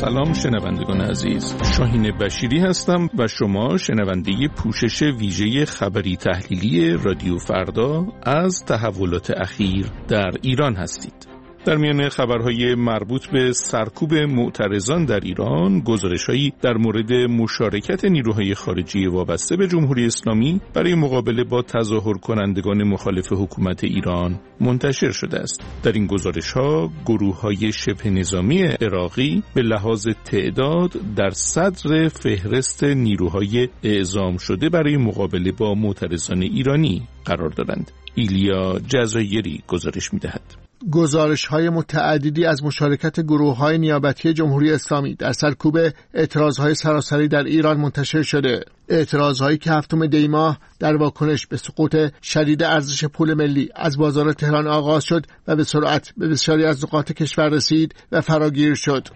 سلام شنوندگان عزیز، شاهین بشیری هستم و شما شنونده پوشش ویژه خبری تحلیلی رادیو فردا از تحولات اخیر در ایران هستید. در میان خبرهای مربوط به سرکوب معترضان در ایران، گزارش‌هایی در مورد مشارکت نیروهای خارجی وابسته به جمهوری اسلامی برای مقابله با تظاهر کنندگان مخالف حکومت ایران منتشر شده است. در این گزارش‌ها گروه‌های شبه نظامی عراقی به لحاظ تعداد در صدر فهرست نیروهای اعزام شده برای مقابله با معترضان ایرانی قرار دارند. ایلیا جزایری گزارش می‌دهد. گزارش‌های متعددی از مشارکت گروه‌های نیابتی جمهوری اسلامی در سرکوب اعتراض‌های سراسری در ایران منتشر شده. اعتراض‌هایی که 7 دی ماه در واکنش به سقوط شدید ارزش پول ملی از بازار تهران آغاز شد و به سرعت به بسیاری از نقاط کشور رسید و فراگیر شد.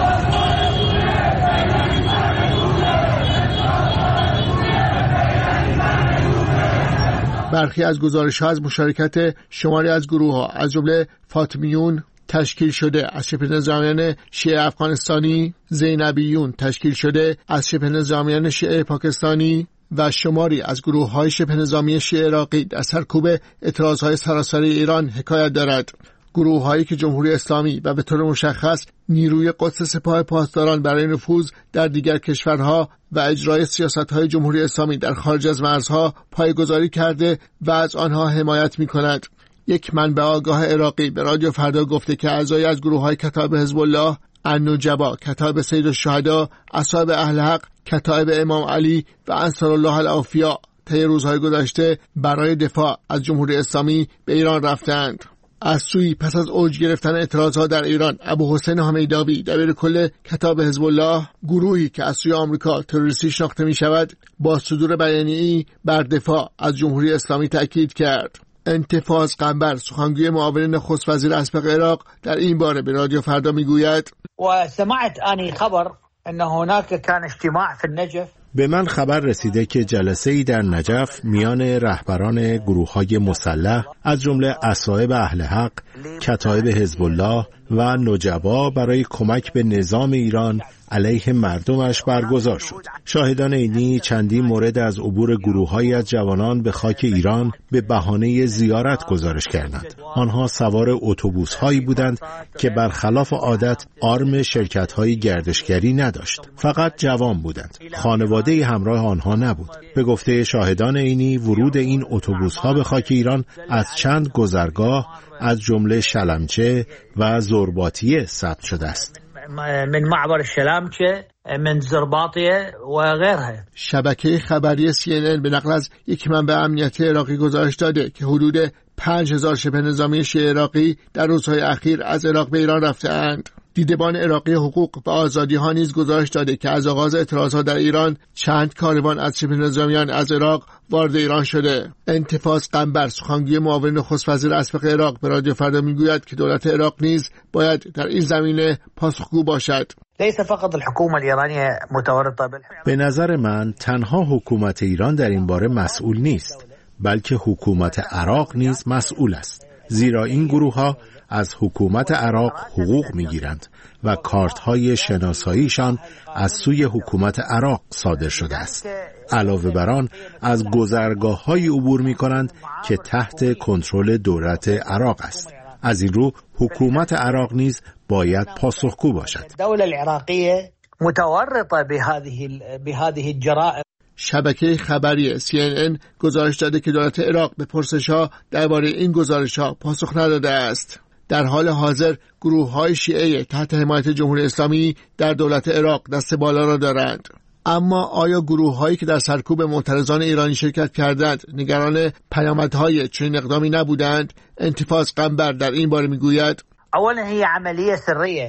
برخی از گزارش‌ها از مشارکت شماری از گروه‌ها از جمله فاطمیون تشکیل شده از شبه نظامیان شیعه افغانستانی، زینبیون تشکیل شده از شبه نظامیان شیعه پاکستانی و شماری از گروه‌های شبه نظامی شیعه عراقی در سرکوب اعتراض‌های سراسری ایران حکایت دارد. گروه‌هایی که جمهوری اسلامی و به طور مشخص نیروی قدس سپاه پاسداران برای نفوذ در دیگر کشورها و اجرای سیاست‌های جمهوری اسلامی در خارج از مرزها پایه‌گذاری کرده و از آنها حمایت می‌کند. یک منبع آگاه عراقی به رادیو فردا گفته که اعضای از گروه‌های کتایب حزب الله، النجبا، کتایب سید الشهدا، اصحاب اهل حق، کتایب امام علی و انصار الله الاوفیا طی روزهای گذشته برای دفاع از جمهوری اسلامی به ایران رفتند. از سوی پس از اوج گرفتن اعتراضات در ایران، ابوحسین حمیداوی دبیرکل کتاب حزب الله، گروهی که از سوی آمریکا تروریستی شناخته می شود، با صدور بیانیه‌ای بر دفاع از جمهوری اسلامی تأکید کرد. انتفاض قنبر، سخنگوی معاون نخست وزیر اسبق عراق، در این باره به رادیو فردا میگوید: و سمعت آنی خبر ان هناك كان اجتماع في النجف. به من خبر رسیده که جلسه‌ای در نجف میان رهبران گروه‌های مسلح از جمله اصحاب اهل حق، کتایب حزب الله و نجبا برای کمک به نظام ایران علیه مردمش برگزار شد. شاهدان عینی چندین مورد از عبور گروه‌هایی از جوانان به خاک ایران به بهانه زیارت گزارش کردند. آنها سوار اتوبوس‌هایی بودند که برخلاف عادت آرم شرکت‌های گردشگری نداشت. فقط جوان بودند. خانواده همراه آنها نبود. به گفته شاهدان عینی، ورود این اتوبوس‌ها به خاک ایران از چند گذرگاه از جمله شلمچه و زرباطیه ثبت شده است. من معبر شلمچه، من زرباطیه و غیرها. شبکه خبری CNN به نقل از یک منبع امنیتی عراقی گزارش داده که حدود 5000 شبه نظامی شیعه عراقی در روزهای اخیر از عراق به ایران رفته‌اند. دیدبان عراقی حقوق و آزادی ها نیز گزارش داده که از آغاز اعتراضات در ایران چند کاروان از شبه نظامیان از عراق وارد ایران شده. انتفاض قنبر، سخنگوی معاون نخست وزیر اسبق عراق، به رادیو فردا میگوید که دولت عراق نیز باید در این زمینه پاسخگو باشد. ليس فقط الحكومة الإيرانية متورطة به نظر من تنها حکومت ایران در این باره مسئول نیست، بلکه حکومت عراق نیز مسئول است، زیرا این گروه‌ها از حکومت عراق حقوق می‌گیرند و کارت‌های شناساییشان از سوی حکومت عراق صادر شده است. علاوه بر آن از گذرگاه‌های عبور می‌کنند که تحت کنترل دولت عراق است. از این رو حکومت عراق نیز باید پاسخگو باشد. الدولة العراقية متورطة بهذه الجرائم. شبکه خبری CNN گزارش داده که دولت عراق به پرسش‌ها درباره این گزارش‌ها پاسخ نداده است. در حال حاضر گروه‌های شیعه تحت حمایت جمهوری اسلامی در دولت عراق دست بالا را دارند. اما آیا گروه‌هایی که در سرکوب معترضان ایرانی شرکت کردند نگران پیامدهای چنین اقدامی نبودند؟ انتفاض قنبر در این باره میگوید: اولا هي عملیه سریه،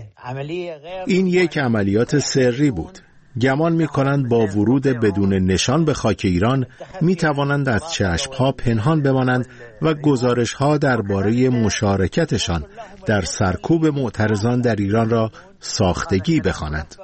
این یک عملیات سری بود. گمان می‌کنند با ورود بدون نشان به خاک ایران می‌توانند از چشم‌ها پنهان بمانند و گزارش‌ها درباره مشارکتشان در سرکوب معترضان در ایران را ساختگی بخوانند.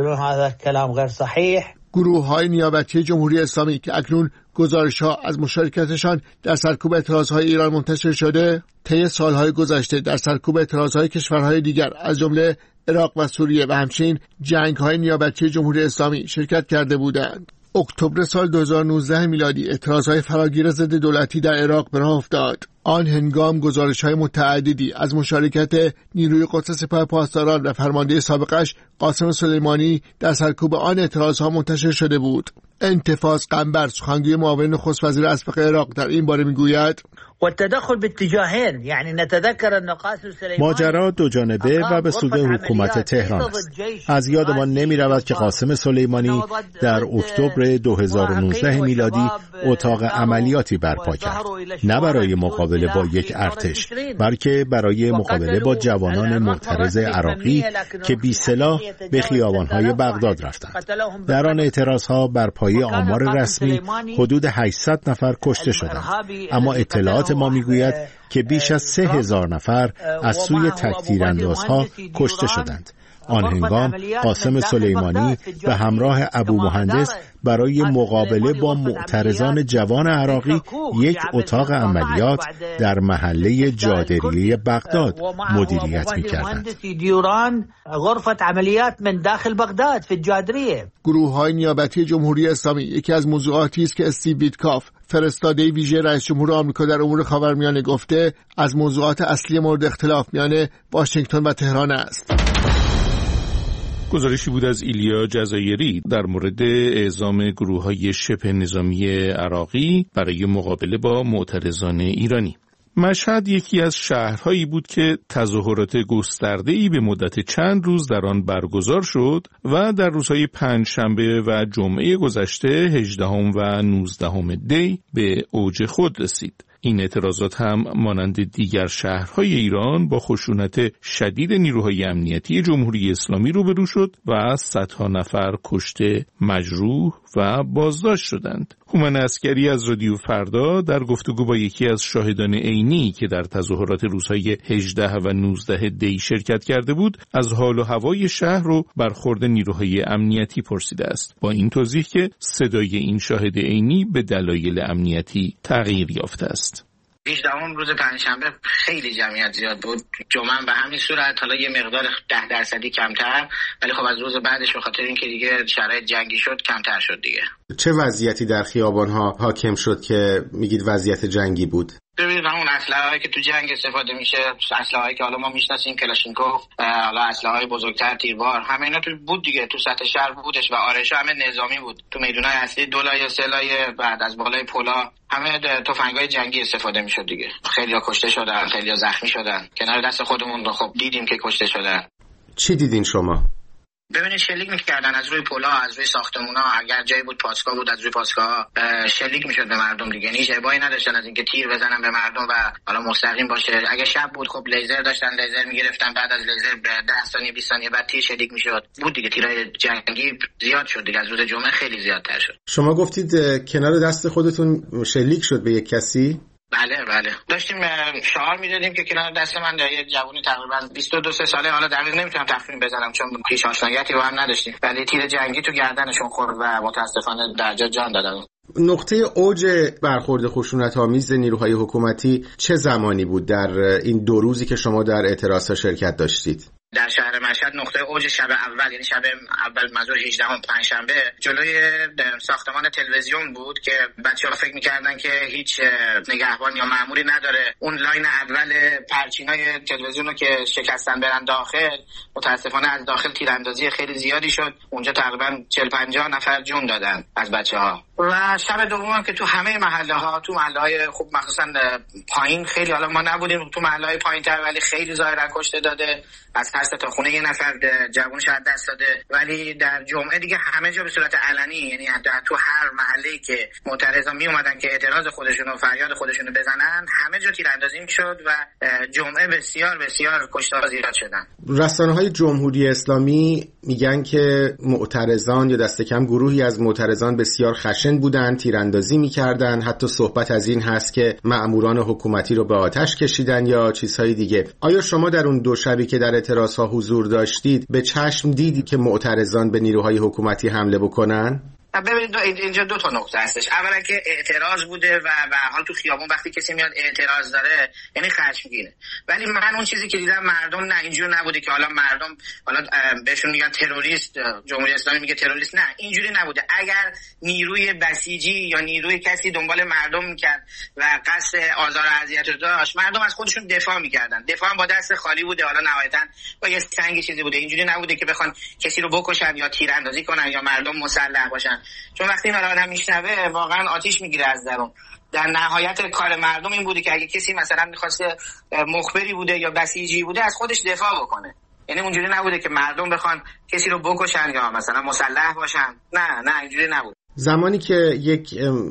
گروه‌های نیابتی جمهوری اسلامی که اکنون گزارش‌ها از مشارکتشان در سرکوب اعتراض‌های ایران منتشر شده، طی سال‌های گذشته در سرکوب اعتراض‌های کشورهای دیگر از جمله عراق و سوریه و همچنین جنگ‌های نیابتی جمهوری اسلامی شرکت کرده بودند. اکتبر سال 2019 میلادی اعتراضهای فراگیر ضد دولتی در عراق به راه افتاد. آن هنگام گزارش‌های متعددی از مشارکت نیروی قدس سپاه پاسداران و فرمانده سابقش قاسم سلیمانی در سرکوب آن اعتراضها منتشر شده بود. انتفاض قنبر، سخنگوی معاون نخست وزیر اسبق عراق، در این باره میگوید والتدخل باتجاهين، يعني نتذكر ان قاسم سلیمانی ماجرا دو جانبه و به سود حکومت تهران است. از یادمان نمی رود که قاسم سلیمانی در اکتبر 2019 میلادی اتاق عملیاتی برپا کرد، نه برای مقابله با یک ارتش، بلکه برای مقابله با جوانان معترض عراقی که بی سلاح به خیابان‌های بغداد رفتند. در آن اعتراضها بر پایه آمار رسمی حدود 800 نفر کشته شدند، اما اطلاعات ما میگوید که بیش از 3000 نفر از سوی تک‌تیراندازها کشته شدند. آن هنگام قاسم سلیمانی به همراه ابو مهندس برای مقابله با معترضان جوان عراقی یک اتاق عملیات در محله جادریه بغداد مدیریت می‌کردند. گروه‌های نیابتی جمهوری اسلامی یکی از موضوعاتی است که استیو ویتکاف، فرستاده ویژه رئیس جمهور آمریکا در امور خاورمیانه، گفته از موضوعات اصلی مورد اختلاف میان واشنگتن و تهران است. گزارشی بود از ایلیا جزایری در مورد اعزام گروه‌های شبه نظامی عراقی برای مقابله با معترضان ایرانی. مشهد یکی از شهرهایی بود که تظاهرات گسترده‌ای به مدت چند روز در آن برگزار شد و در روزهای پنجشنبه و جمعه گذشته 18 و 19 دی به اوج خود رسید. این اعتراضات هم مانند دیگر شهرهای ایران با خشونت شدید نیروهای امنیتی جمهوری اسلامی روبرو شد و صدها نفر کشته، مجروح و بازداشت شدند. هومن عسکری از رادیو فردا در گفتگو با یکی از شاهدان عینی که در تظاهرات روزهای 18 و 19 دی شرکت کرده بود، از حال و هوای شهر و برخورد نیروهای امنیتی پرسیده است، با این توضیح که صدای این شاهد عینی به دلایل امنیتی تغییر یافته است. 18 روز پنجشنبه خیلی جمعیت زیاد بود، جمعه به همین صورت، حالا یه مقدار 10% کمتر، ولی خب از روز بعدش به خاطر اینکه دیگه شرایط جنگی شد کمتر شد دیگه. چه وضعیتی در خیابان‌ها حاکم شد که میگید وضعیت جنگی بود؟ ببینید اون اسلحه‌ای که تو جنگ استفاده میشه، اسلحه‌ای که حالا ما میشناسیم، کلاشینکوف، حالا اسلحه‌های بزرگتر، تیربار، همه اینا تو بود دیگه، تو سطح شهر بودش و آرایش همه نظامی بود. تو میدونای اصلی دولای سلای بعد از بالای پلا همه تفنگ‌های جنگی استفاده میشد دیگه. خیلی‌ها کشته شدن، خیلی‌ها زخمی شدن. کنار دست خودمون رو خب دیدیم که کشته شدن. چی دیدین شما؟ ببینید شلیک میکردن از روی پلا، از روی ساختمونا، اگر جایی بود پاسگاه بود از روی پاسگاه شلیک میشد به مردم دیگه. هیچ ابایی نداشتن از اینکه تیر بزنن به مردم و حالا مستقیم باشه. اگه شب بود خب لیزر داشتن، لیزر میگرفتن، بعد از لیزر 10 ثانیه 20 ثانیه بعد تیر شلیک میشد. بود دیگه، تیرای جنگی زیاد شد دیگه، از روز جمعه خیلی زیادتر شد. شما گفتید کنار دست خودتون شلیک شد به یک کسی؟ بله داشتیم شعار میدادیم که کنار دست من یه جوونی تقریبا 22-23 ساله، حالا دقیق نمیتونم تخمین بزنم چون هیچ آشنایتی با هم نداشتیم، ولی تیر جنگی تو گردنشون خورد و متاسفانه در جا جان دادن. نقطه اوج برخورد خشونت‌آمیز نیروهای حکومتی چه زمانی بود در این 2 روزی که شما در اعتراضها شرکت داشتید؟ در شهر مشهد نقطه اوج شب اول، یعنی شب اول منظور 18 پنجشنبه، جلوی ساختمان تلویزیون بود که بچه‌ها فکر می‌کردن که هیچ نگهبان یا مأموری نداره. اون لاین اول پرچینای تلویزیون رو که شکستن برن داخل، متاسفانه از داخل تیراندازی خیلی زیادی شد. اونجا تقریبا 40-50 نفر جون دادن از بچه‌ها. و شب دوم که تو همه محله‌ها، تو محله‌های خوب مخصوصا پایین، خیلی حالا ما نبودیم تو محله‌های پایین‌تر ولی خیلی ظاهرا کشته داده، از هر تا خونه یه نفر جوونش از دست داده. ولی در جمعه دیگه همه جا به صورت علنی، یعنی تو هر محله‌ای که معترضا می اومدن که اعتراض خودشونو و فریاد خودشونو بزنن، همه جا تیراندازی می‌شد و جمعه بسیار بسیار کشته‌ها زیاد شدن. رسانه‌های جمهوری اسلامی میگن که معترضان یا دست کم گروهی از معترضان بسیار خشن بودن، تیراندازی می‌کردن، حتی صحبت از این هست که مأموران حکومتی رو به آتش کشیدن یا چیزهای دیگه. آیا شما در اون 2 شبی که در اعتراض‌ها حضور داشتید به چشم دیدید که معترضان به نیروهای حکومتی حمله بکنن؟ ببینید اینجا دو تا نکته هستش. اولا که اعتراض بوده و به هر حال تو خیابون وقتی کسی میاد اعتراض داره یعنی خشمگینه، ولی من اون چیزی که دیدم مردم نه اینجوری نبوده که حالا مردم حالا بهشون میگن تروریست، جمهوری اسلامی میگه تروریست، نه اینجوری نبوده. اگر نیروی بسیجی یا نیروی کسی دنبال مردم میکرد و قصد آزار و اذیت رو داشت، مردم از خودشون دفاع میکردن. دفاع با دست خالی بوده، حالا نهایتا با یه سنگ چیزی بوده. اینجوری نبوده که بخوان کسی رو بکشن یا تیراندازی کنن یا مردم مسلح باشن، چون وقتی این آدم میشنوه واقعا آتیش میگیره از درون. در نهایت کار مردم این بوده که اگه کسی مثلا میخواسته مخبری بوده یا بسیجی بوده از خودش دفاع بکنه، یعنی اونجوری نبوده که مردم بخوان کسی رو بکشن یا مثلا مسلح باشن، نه اینجوری نبوده. زمانی که یک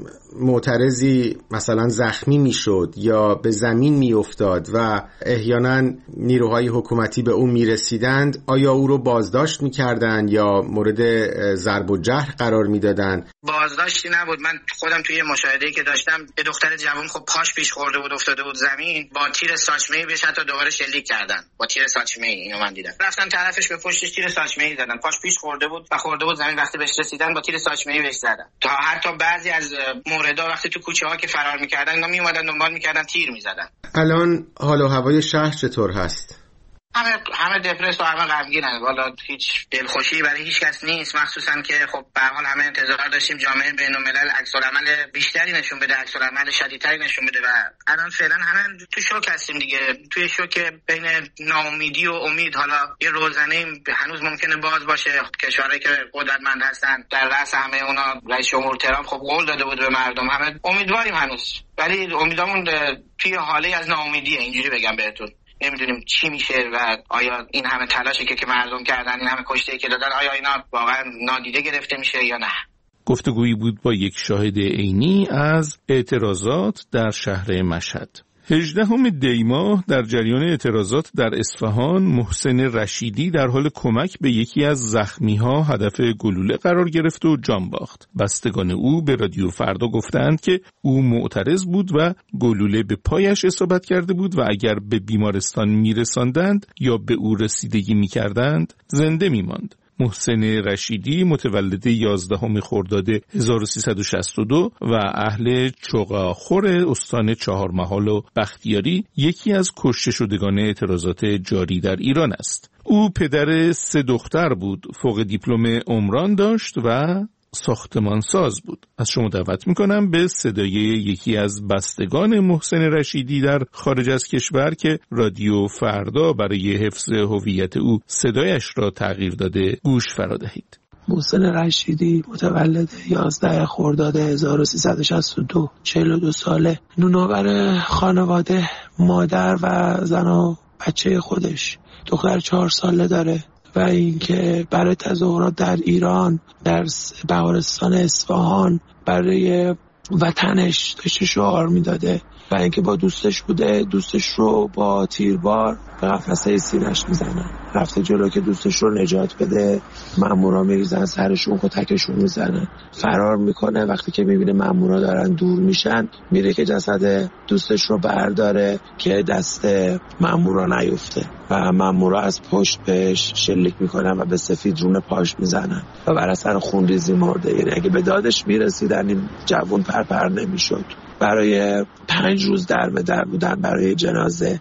معترضی مثلا زخمی میشد یا به زمین میافتاد و احیانا نیروهای حکومتی به اون میرسیدند، آیا او رو بازداشت میکردند یا مورد ضرب و جرح قرار میدادند؟ بازداشتی نبود. من خودم توی مشاهده‌ای که داشتم به دختر جوان خب پاش پیش خورده بود، افتاده بود زمین، با تیر ساچمه‌ای بهش حتی دوباره شلیک کردن با تیر ساچمه‌ای. اینو من دیدم، رفتن طرفش به پشتش تیر ساچمه‌ای زدن، پاش پیش خورده بود و خورده بود زمین. وقتی بهش رسیدن با تیر ساچمه‌ای بهش زدن. تا حتی بعضی از موردا وقتی تو کوچه ها که فرار میکردن اینا میومدن دنبال میکردن، تیر میزدن. الان حال و هوای شهر چطور هست؟ همه دپرس و همه غمگینن. والا هیچ دلخوشی برای هیچ کس نیست، مخصوصا که خب به هر حال همه انتظار داشتیم جامعه بین‌الملل عکس‌العمل بیشتری نشون بده، عکس‌العمل شدیدتری نشون بده و الان فعلا همه تو شوک هستیم دیگه، توی شوک بین ناامیدی و امید. حالا یه روزنه هنوز ممکنه باز باشه. کشورهایی که قدرتمند هستن در رأس همه اونا رئیس جمهور ترامپ خب قول داده بود به مردم، همه امیدواریم هنوز، ولی امیدمون توی حاله از ناامیدیه. اینجوری بگم بهتون، نمیدونیم چی میشه و آیا این همه تلاشی که مردم کردن، این همه کشته‌ای که دادن، آیا اینا واقعا نادیده گرفته میشه یا نه. گفتگویی بود با یک شاهد عینی از اعتراضات در شهر مشهد. 18 دی ماه در جریان اعتراضات در اصفهان، محسن رشیدی در حال کمک به یکی از زخمی‌ها هدف گلوله قرار گرفت و جان باخت. بستگان او به رادیو فردا گفتند که او معترض بود و گلوله به پایش اصابت کرده بود و اگر به بیمارستان میرساندند یا به او رسیدگی میکردند زنده میماند. محسن رشیدی متولد 11 خرداد 1362 و اهل چغاخور استان چهارمحال و بختیاری یکی از کشته شدگان اعتراضات جاری در ایران است. او پدر 3 دختر بود، فوق دیپلم عمران داشت و ساختمانساز بود. از شما دعوت میکنم به صدای یکی از بستگان محسن رشیدی در خارج از کشور که رادیو فردا برای حفظ هویت او صدایش را تغییر داده گوش فرا دهید. محسن رشیدی متولد 11 خرداد 1362، 42 ساله، نونآور خانواده، مادر و زن و بچه خودش، دختر 4 ساله داره و اینکه برای تظاهرات در ایران در بهارستان اصفهان برای وطنش داشته شعار میداده و اینکه با دوستش بوده، دوستش رو با تیربار به قفسه سینه‌اش میزنن. رفته جلو که دوستش رو نجات بده، مامورا میریزن سرشون، کتکشون میزنن. فرار میکنه، وقتی که میبینه مامورا دارن دور میشن میره که جسد دوستش رو برداره که دست مامورا نیفته و مامورا از پشت بهش شلیک میکنن و به سفید رون پاش میزنن و بر اثر خونریزی مرده. یعنی اگه به دادش میرسیدن این جوون پرپر نمیشد. برای 5 روز در به در بودن برای جنازه،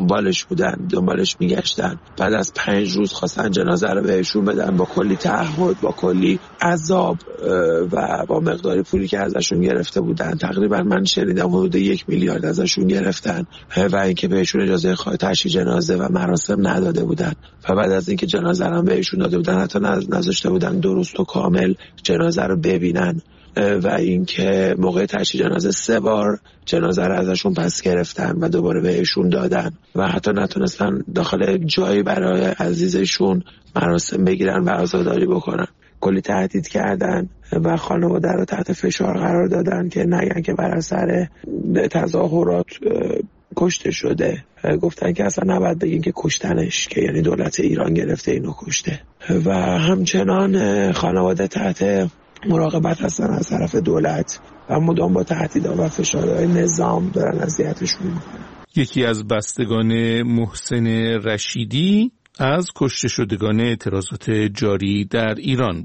دنبالش میگشتن. بعد از 5 روز خواستن جنازه رو بهشون بدن با کلی تعهد، با کلی عذاب و با مقداری پولی که ازشون گرفته بودن. تقریبا من شنیدم حدود 1 میلیارد ازشون گرفتن و اینکه بهشون اجازه تشییع جنازه و مراسم نداده بودن و بعد از اینکه جنازه رو بهشون داده بودن حتی نذاشته بودن درست و کامل جنازه رو ببینن و اینکه موقع تشییع جنازه 3 بار جنازه رو ازشون پس گرفتن و دوباره بهشون دادن و حتی نتونستن داخل جایی برای عزیزشون مراسم بگیرن و عزاداری بکنن. کلی تهدید کردن و خانواده رو تحت فشار قرار دادن که نگن که بر اثر تظاهرات کشته شده. گفتن که اصلا نباید بگین که کشتنش، که یعنی دولت ایران گرفته اینو کشته. و همچنان خانواده تحت مراقبت هستن از طرف دولت و مدام با تهدیدها و فشارهای نظام دارن اذیتشون میکنن. یکی از بستگان محسن رشیدی از کشته شدگان اعتراضات جاری در ایران بود.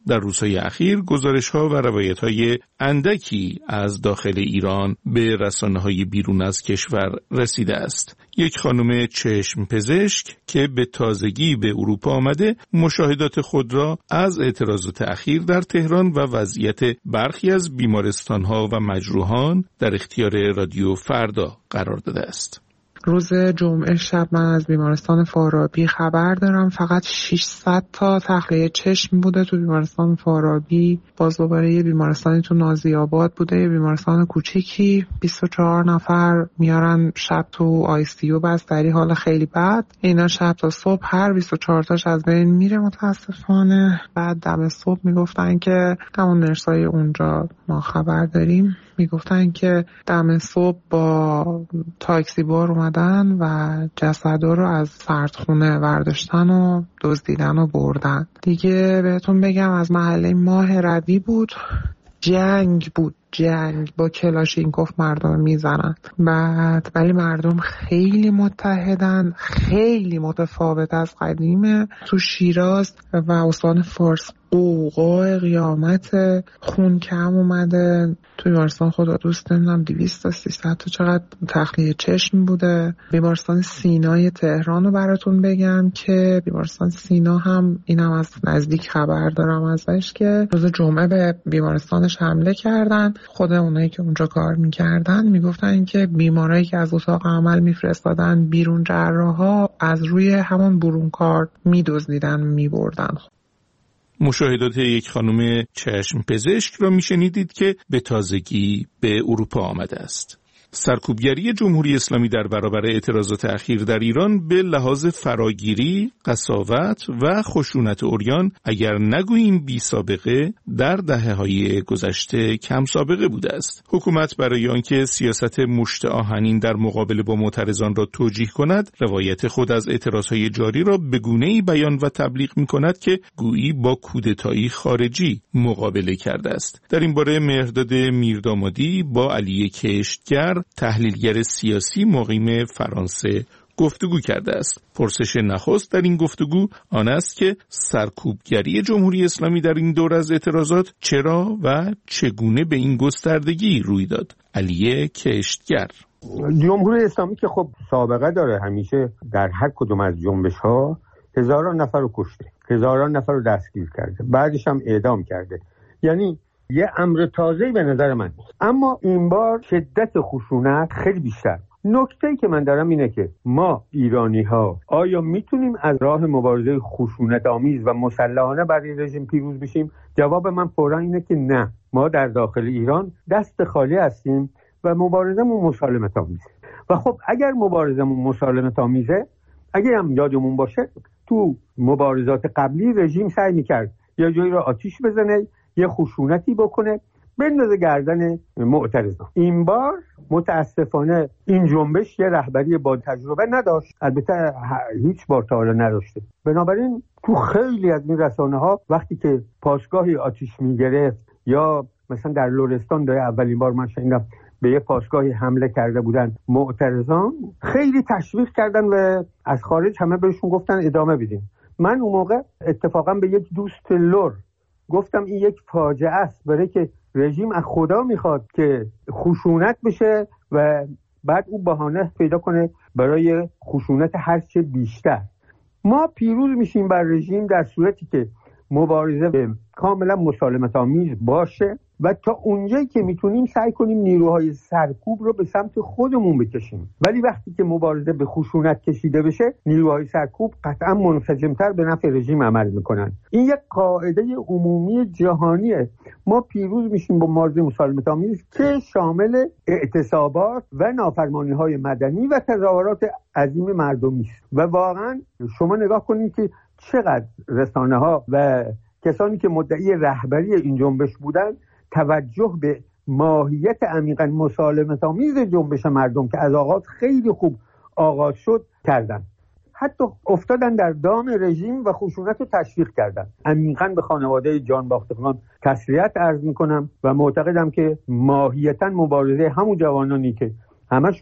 در روزهای اخیر گزارش‌ها و روایت‌های اندکی از داخل ایران به رسانه‌های بیرون از کشور رسیده است. یک خانم چشم پزشک که به تازگی به اروپا آمده مشاهدات خود را از اعتراضات اخیر در تهران و وضعیت برخی از بیمارستان‌ها و مجروحان در اختیار رادیو فردا قرار داده است. روز جمعه شب من از بیمارستان فارابی خبر دارم. فقط 600 تا تخلیه چشم بوده تو بیمارستان فارابی. باز دوباره یه بیمارستانی تو نازی‌آباد بوده، یه بیمارستان کوچیکی. 24 نفر میارن شب تو ICU بستری، حال خیلی بد. اینا شب تا صبح هر 24 تاش از بین میره متاسفانه. بعد دم صبح میگفتن که همون نرسای اونجا ما خبر داریم، میگفتن که دم صبح با تاکسی بار اومدن و جسدا رو از سردخونه برداشتن و دزدیدن و بردن. دیگه بهتون بگم از محله ماه ربی بود، جنگ با کلاشینکوف مردم میزنن. بعد ولی مردم خیلی متحدن، خیلی متفاوت از قدیمه. تو شیراز و استان فارس قوقای قیامت، خون کم اومده. تو بیمارستان خدا دوست نمیدونم 200 تا 300 تا چقدر تخلیه چشم بوده. بیمارستان سینای تهران رو براتون بگم که بیمارستان سینا هم اینم از نزدیک خبر دارم ازش که روز جمعه به بیمارستانش حمله کردن. خود اونایی که اونجا کار میکردن میگفتن که بیمارایی که از اتاق عمل میفرستادن بیرون جراحا از روی همون برون کار میدزدیدن میبردن. مشاهدات یک خانم چشم پزشک را میشنیدید که به تازگی به اروپا آمده است. سرکوبگری جمهوری اسلامی در برابر اعتراضات اخیر در ایران به لحاظ فراگیری، قساوت و خشونت عریان اگر نگوییم بی سابقه در دهه‌های گذشته کم سابقه بوده است. حکومت برای آنکه سیاست مشت آهنین در مقابله با معترضان را توجیه کند، روایت خود از اعتراضهای جاری را به گونه‌ای بیان و تبلیغ می‌کند که گویی با کودتایی خارجی مقابله کرده است. در این باره مهرداد میردامادی با علی کشتگر، تحلیلگر سیاسی مقیم فرانسه، گفتگو کرده است. پرسش نخست در این گفتگو آن است که سرکوبگری جمهوری اسلامی در این دور از اعتراضات چرا و چگونه به این گستردگی روی داد. علی کشتگر: جمهوری اسلامی که خب سابقه داره، همیشه در هر کدوم از جنبش‌ها هزاران نفر رو کشته، هزاران نفر رو دستگیر کرده، بعدش هم اعدام کرده. یعنی یه امر تازه‌ای به نظر من نیست. اما این بار شدت خشونت خیلی بیشتر. نکته‌ای که من دارم اینه که ما ایرانی‌ها آیا میتونیم از راه مبارزه خشونت آمیز و مسلحانه برای رژیم پیروز بشیم؟ جواب من فوراً اینه که نه. ما در داخل ایران دست خالی هستیم و مبارزمون مسالمت آمیزه. و خب اگر مبارزمون مسالمت آمیزه، اگر هم یادمون باشه تو مبارزات قبلی رژیم سعی می‌کرد یا جایی رو آتیش بزنه، یه خشونتی بکنه، بندازه گردن معترضان. این بار متاسفانه این جنبش یه رهبری با تجربه نداشت، البته هیچ بار تا حالا نداشته. بنابراین تو خیلی از این رسانه‌ها وقتی که پاسگاهی آتیش میگرفت یا مثلا در لرستان در اولین بار من شنیدم به یه پاسگاهی حمله کرده بودن معترضان، خیلی تشویق کردن و از خارج همه بهشون گفتن ادامه بدین. من اون موقع اتفاقا به یک دوست لر گفتم این یک فاجعه است، برای که رژیم از خدا میخواد که خشونت بشه و بعد او بهانه پیدا کنه برای خشونت هرچه بیشتر. ما پیروز میشیم بر رژیم در صورتی که مبارزه به کاملا مسالمت آمیز باشه و تا اونجایی که میتونیم سعی کنیم نیروهای سرکوب رو به سمت خودمون بکشیم. ولی وقتی که مبارزه به خشونت کشیده بشه، نیروهای سرکوب قطعا منسجمتر به نفع رژیم عمل میکنن. این یک قاعده عمومی جهانیه. ما پیروز میشیم با مبارزه مسالمت آمیز که شامل اعتصابات و نافرمانی‌های مدنی و تظاهرات عظیم مردمی است. و واقعا شما نگاه کنید که چقدر رسانه‌ها و کسانی که مدعی رهبری این جنبش بودن توجه به ماهیت عمیقاً مسالمت‌آمیز جنبش مردم که از آغاز خیلی خوب آغاز شد کردن. حتی افتادن در دام رژیم و خشونت رو تشویق کردن. عمیقاً به خانواده جانباختگان تسلیت عرض میکنم و معتقدم که ماهیتاً مبارزه همون جوانانی که همشون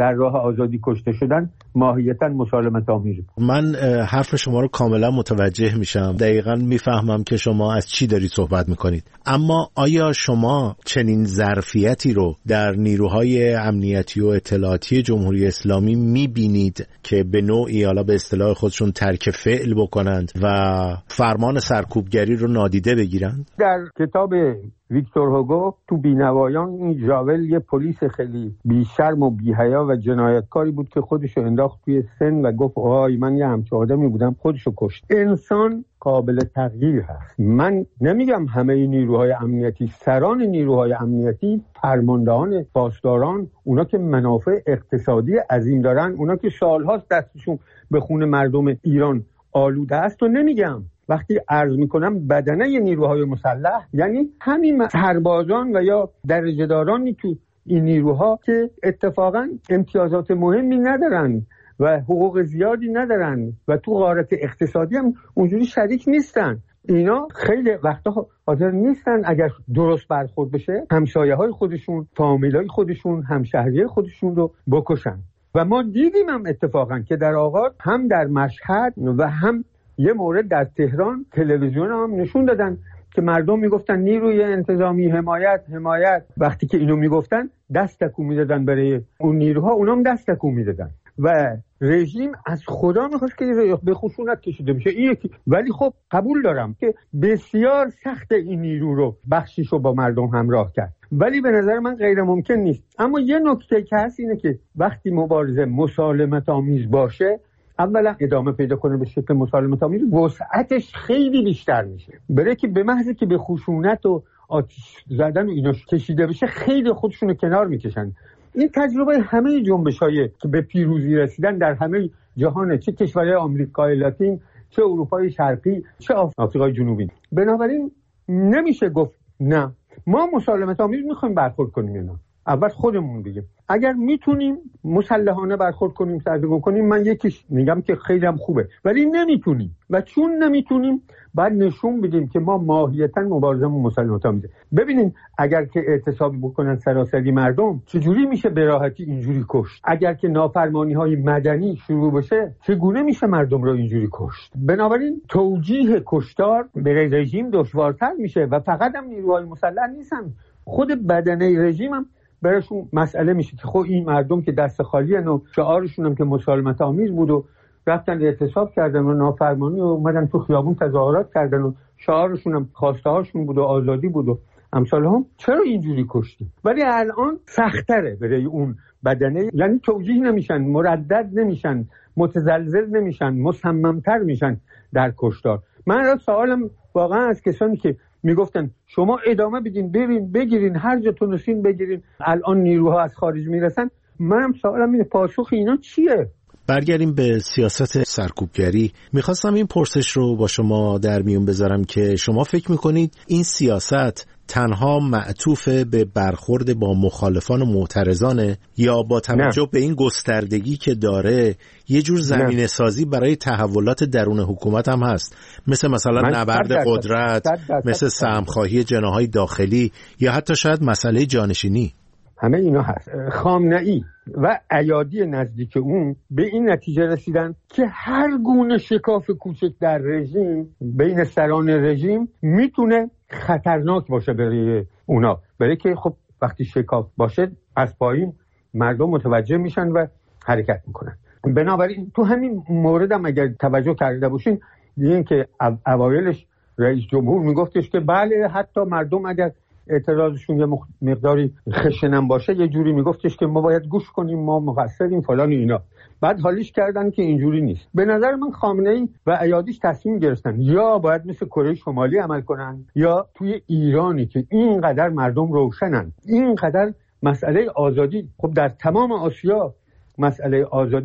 در راه آزادی کشته شدن ماهیتاً مسالمت آمیز بود. من حرف شما رو کاملا متوجه میشم، دقیقاً میفهمم که شما از چی دارید صحبت میکنید، اما آیا شما چنین ظرفیتی رو در نیروهای امنیتی و اطلاعاتی جمهوری اسلامی میبینید که به نوعی حالا به اصطلاح خودشون ترک فعل بکنند و فرمان سرکوبگری رو نادیده بگیرند؟ در کتاب ویکتور هوگو تو بینوایان این ژاول یه پلیس خیلی بیشرم و بی‌حیا و جنایتکاری بود که خودشو انداخت توی سن و گفت آهای من یه همچه آدمی بودم، خودشو کشت. انسان قابل تغییر هست. من نمیگم همه نیروهای امنیتی، سران نیروهای امنیتی، فرماندهان، پاسداران، اونا که منافع اقتصادی عظیم دارن، اونا که سالهاست دستشون به خون مردم ایران آلوده است و نمیگم. وقتی عرض میکنم بدنه نیروهای مسلح یعنی همین سربازان و یا درجه‌دارانی تو این نیروها که اتفاقا امتیازات مهمی ندارن و حقوق زیادی ندارن و تو غارت اقتصادی هم اونجوری شریک نیستن. اینا خیلی وقتا حاضر نیستن اگر درست برخورد بشه همسایه‌های خودشون، فامیلای خودشون، همشهری خودشون رو بکشن. و ما دیدیم هم اتفاقا که در آغاز هم در مشهد و هم یه مورد در تهران تلویزیون هم نشون دادن که مردم میگفتن نیروی انتظامی حمایت. وقتی که اینو میگفتن دست تکون میدادن برای اون نیروها، اونام دست تکون میدادن و رژیم از خدا میخواست که به خشونت کشیده بشه. این یکی. ولی خب قبول دارم که بسیار سخت این نیرو رو بخشیشو با مردم همراه کرد، ولی به نظر من غیر ممکن نیست. اما یه نکته که هست اینه که وقتی مبارزه مسالمت آمیز باشه، اولا ادامه پیدا کنه به شکل مسالمت آمیز، وسعتش خیلی بیشتر میشه. برای که به محض که به خشونت و آتش زدن و اینا کشیده بشه خیلی خودشونو کنار میکشن. این تجربه همه جنبش‌های که به پیروزی رسیدن در همه جهان، چه کشورهای آمریکای لاتین، چه اروپای شرقی، چه آفریقای جنوبی. بنابراین نمیشه گفت نه ما مسالمت آمیز میخوایم برخورد کنیم یا نه. اول خودمون بگیم اگر میتونیم مسلحانه برخورد کنیم، سرکوب کنیم، من یکیش میگم که خیلی هم خوبه، ولی نمیتونیم و چون نمیتونیم بعد نشون بدیم که ما ماهیتاً مبارزمون مسلحانه آمیزه. ببینین اگر که اعتصاب بکنن سراسری مردم چجوری میشه به راحتی اینجوری کشت؟ اگر که نافرمانی‌های مدنی شروع بشه چگونه میشه مردم رو اینجوری کشت؟ بنابراین توجیه کشتار به رژیم دشوارتر میشه و فقط هم نیروهای مسلح نیستن، خود بدنه رژیم هم براشون مسئله میشه که خب این مردم که دست خالی و شعارشون هم که مسالمت آمیز بود و رفتن اعتصاب کردن و نافرمانی و اومدن تو خیابون تظاهرات کردن و شعارشون هم خواسته هاشون بود و آزادی بود و امثال هم، چرا اینجوری کشتیم؟ ولی الان سخت‌تره برای اون بدنه، یعنی توجیه نمیشن، مردد نمیشن، متزلزل نمیشن، مصممتر میشن در کشتار. من را سوالم واقعا از کسانی که میگفتن شما ادامه بدین، برین بگیرین، هر جا تونستین بگیرین، الان نیروها از خارج میرسن، منم سوالم اینه پاسخ اینا چیه؟ برگردیم به سیاست سرکوبگری. میخواستم این پرسش رو با شما در میون بذارم که شما فکر میکنید این سیاست تنها معطوف به برخورد با مخالفان و معترضانه یا با توجه به این گستردگی که داره یه جور زمینه سازی برای تحولات درون حکومت هم هست، مثلا نبرد قدرت، مثل سهمخواهی جناح‌های داخلی یا حتی شاید مسئله جانشینی؟ همه اینا هست. خامنه‌ای و ایادی نزدیک اون به این نتیجه رسیدن که هر گونه شکاف کوچک در رژیم بین سران رژیم میتونه خطرناک باشه برای اونا، برای که خب وقتی شکاف باشه از پایین مردم متوجه میشن و حرکت میکنن. بنابراین تو همین موردم اگر توجه کرده باشین دیدین که اوایلش رئیس جمهور میگفتش که بله حتی مردم اگر اعتراضشون یه مقداری خشنم باشه یه جوری میگفتش که ما باید گوش کنیم، ما مقصریم فلان اینا. بعد حالیش کردن که اینجوری نیست. به نظر من خامنه‌ای و ایادیش تصمیم گرفتن یا باید مثل کره شمالی عمل کنن یا توی ایرانی که اینقدر مردم روشنن، اینقدر مسئله آزادی، خب در تمام آسیا مسئله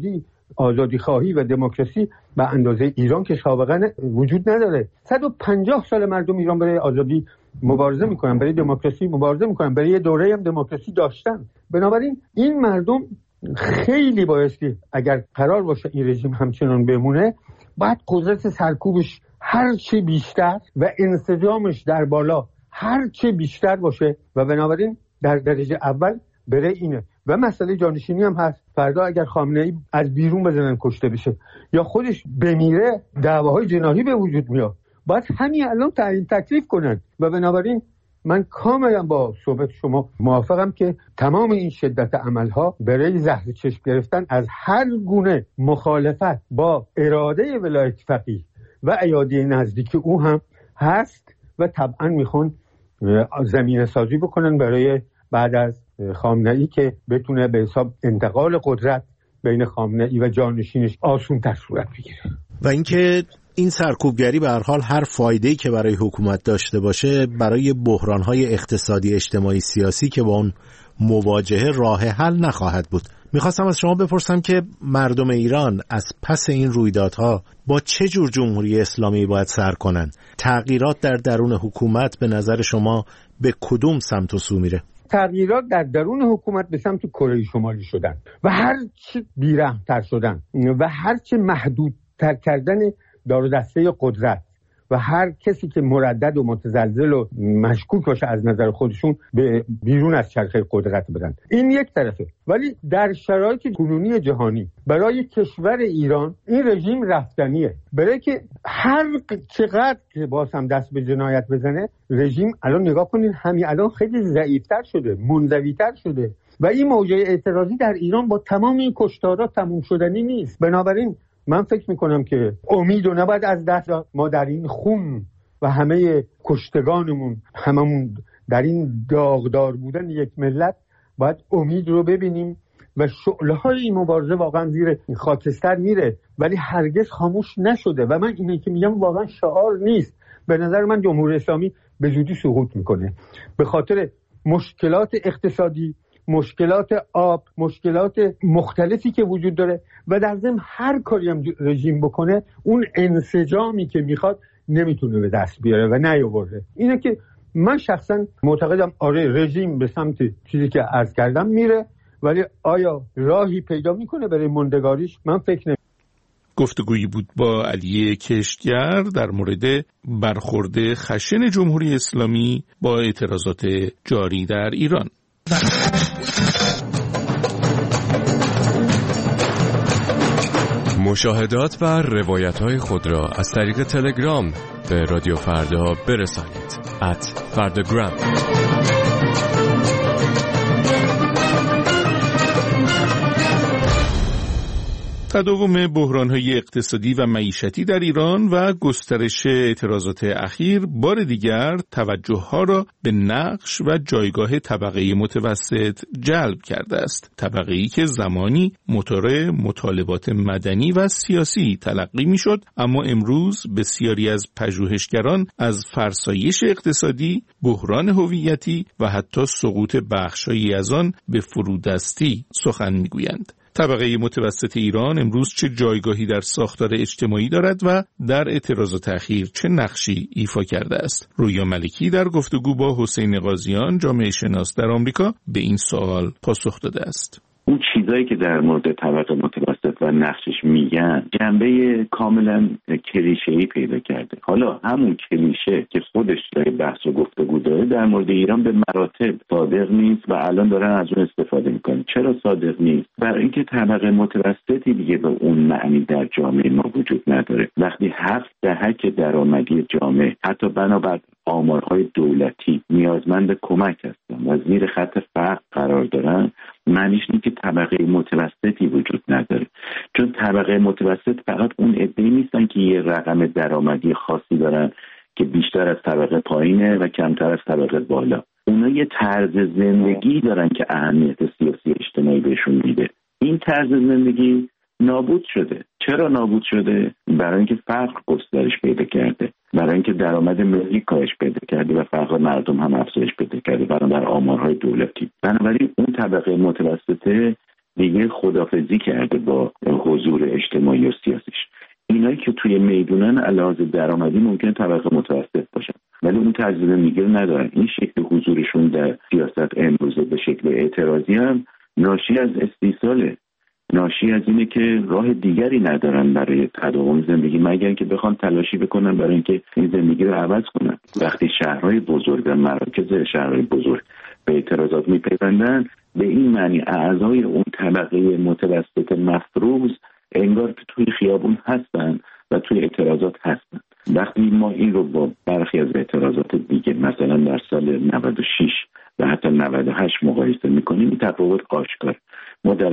آزادی خواهی و دموکراسی به اندازه ایران که سابقا وجود نداره. 150 سال مردم ایران برای آزادی مبارزه میکنن، برای دموکراسی مبارزه میکنن، برای یه دوره هم دموکراسی داشتن. بنابراین این مردم خیلی بایستی اگر قرار باشه این رژیم همچنان بمونه باید قدرت سرکوبش هر چه بیشتر و انسجامش در بالا هر چه بیشتر باشه و بنابراین در درجه اول برای اینه و مسئله جانشینی هم هست. فردا اگر خامنه‌ای از بیرون بزنن کشته بشه یا خودش بمیره دعواهای جناحی به وجود میاد. باید همین الان تعیین تکلیف کنن و بنابراین من کاملا با صحبت شما موافقم که تمام این شدت عملها برای زهر چشم گرفتن از هر گونه مخالفت با اراده ولایت فقیه و ایادی نزدیک او هم هست و طبعا میخوان زمینه سازی بکنن برای بعد از خامنه‌ای که بتونه به حساب انتقال قدرت بین خامنه‌ای و جانشینش آسون تر صورت بگیره. و اینکه این سرکوبگری به هر حال هر فایده‌ای که برای حکومت داشته باشه برای بحران‌های اقتصادی اجتماعی سیاسی که با اون مواجهه راه حل نخواهد بود. میخواستم از شما بپرسم که مردم ایران از پس این رویدادها با چه جور جمهوری اسلامی باید سر کنن؟ تغییرات در درون حکومت به نظر شما به کدوم سمت و سو میره؟ تغییرات در درون حکومت به سمت کره شمالی شدن و هر چه بیرحم‌تر شدن و هر چه محدودتر کردن دار و دسته قدرت و هر کسی که مردد و متزلزل و مشکوک باشه از نظر خودشون به بیرون از چرخه قدرت بدن. این یک طرفه. ولی در شرایط کنونی جهانی برای کشور ایران این رژیم رفتنیه. برای که هر چقدر که باز هم دست به جنایت بزنه رژیم الان نگاه کنین همین الان خیلی ضعیفتر شده، منزویتر شده و این موجه اعتراضی در ایران با تمام این کشتارها تموم شدنی نیست. بنابراین من فکر میکنم که امیدو نباید از دست داد. ما در این خون و همه کشتگانمون هممون در این داغدار بودن یک ملت باید امید رو ببینیم و شعله‌های این مبارزه واقعا زیر خاکستر میره ولی هرگز خاموش نشده و من اینه که میگم واقعا شعار نیست. به نظر من جمهوری اسلامی به زودی سقوط میکنه به خاطر مشکلات اقتصادی، مشکلات آب، مشکلات مختلفی که وجود داره و در ضمن هر کاری هم رژیم بکنه اون انسجامی که میخواد نمیتونه به دست بیاره و نیاورده. اینه که من شخصا معتقدم آره رژیم به سمت چیزی که عرض کردم میره ولی آیا راهی پیدا میکنه برای موندگاریش؟ من فکر نمی‌کنم. گفتگویی بود با علی کشتگر در مورد برخورد خشن جمهوری اسلامی با اعتراضات جاری در ایران. مشاهدات و روایت‌های خود را از طریق تلگرام به رادیو فردا برسانید. @فرdagram. تداوم بحران‌های اقتصادی و معیشتی در ایران و گسترش اعتراضات اخیر بار دیگر توجه‌ها را به نقش و جایگاه طبقه متوسط جلب کرده است. طبقه‌ای که زمانی موتور مطالبات مدنی و سیاسی تلقی می‌شد، اما امروز بسیاری از پژوهشگران از فرسایش اقتصادی، بحران هویتی و حتی سقوط بخش‌هایی از آن به فرودستی سخن می‌گویند. طبقه متوسط ایران امروز چه جایگاهی در ساختار اجتماعی دارد و در اعتراضات اخیر چه نقشی ایفا کرده است؟ رویا ملکی در گفتگو با حسین قاضیان جامعه شناس در آمریکا به این سوال پاسخ داده است. اون چیزایی که در مورد طبقه متوسط و نقشش میگن جنبه کاملا کلیشه‌ای پیدا کرده. حالا همون کلیشه که خودش داره بحث و گفتگو داره در مورد ایران به مراتب صادق نیست و الان دارن از اون استفاده میکنن. چرا صادق نیست؟ برای اینکه طبقه متوسطی دیگه به اون معنی در جامعه ما وجود نداره. وقتی 7 دهک درآمدی جامعه حتی بنابر آمارهای دولتی نیازمند کمک هستن و زیر خط فقر قرار دارن، معنیش اینه که طبقه متوسطی وجود نداره. چون طبقه متوسط فقط اون عده‌ای نیستن که یه رقم درآمدی خاصی دارن که بیشتر از طبقه پایینه و کمتر از طبقه بالا. اونا یه طرز زندگی دارن که اهمیت سیاسی اجتماعی بهشون میده. این طرز زندگی نابود شده. چرا نابود شده؟ برای اینکه فقر گسترش پیدا کرده، برای اینکه درآمد ملی کاهش پیدا کرده و فقر مردم هم افزایش پیدا کرده بنابر آمارهای دولتی. بنابراین اون طبقه متوسطه دیگه خداحافظی کرده با حضور اجتماعی و سیاسیش. اینایی که توی میدونن علاوه درآمدی ممکن طبقه متوسط باشن ولی اون طرز زندگی رو ندارن. این شکل حضورشون در سیاست امروزه به شکل اعتراضی هم ناشی از استیصاله، ناشی از اینه که راه دیگری ندارن برای تداوم زندگی مگر که بخوان تلاشی بکنن برای اینکه این زندگی رو عوض کنن. وقتی شهرهای بزرگ و مراکز شهرهای بزرگ به اعتراضات میپیوندن به این معنی اعضای اون طبقه متوسط مفروض انگار که توی خیابون هستن و توی اعتراضات هستن. وقتی ما این رو با برخی از اعتراضات دیگه مثلا در سال 96 و حتی 98 مقایسه میکنیم، این تفاوت آشکار. ما در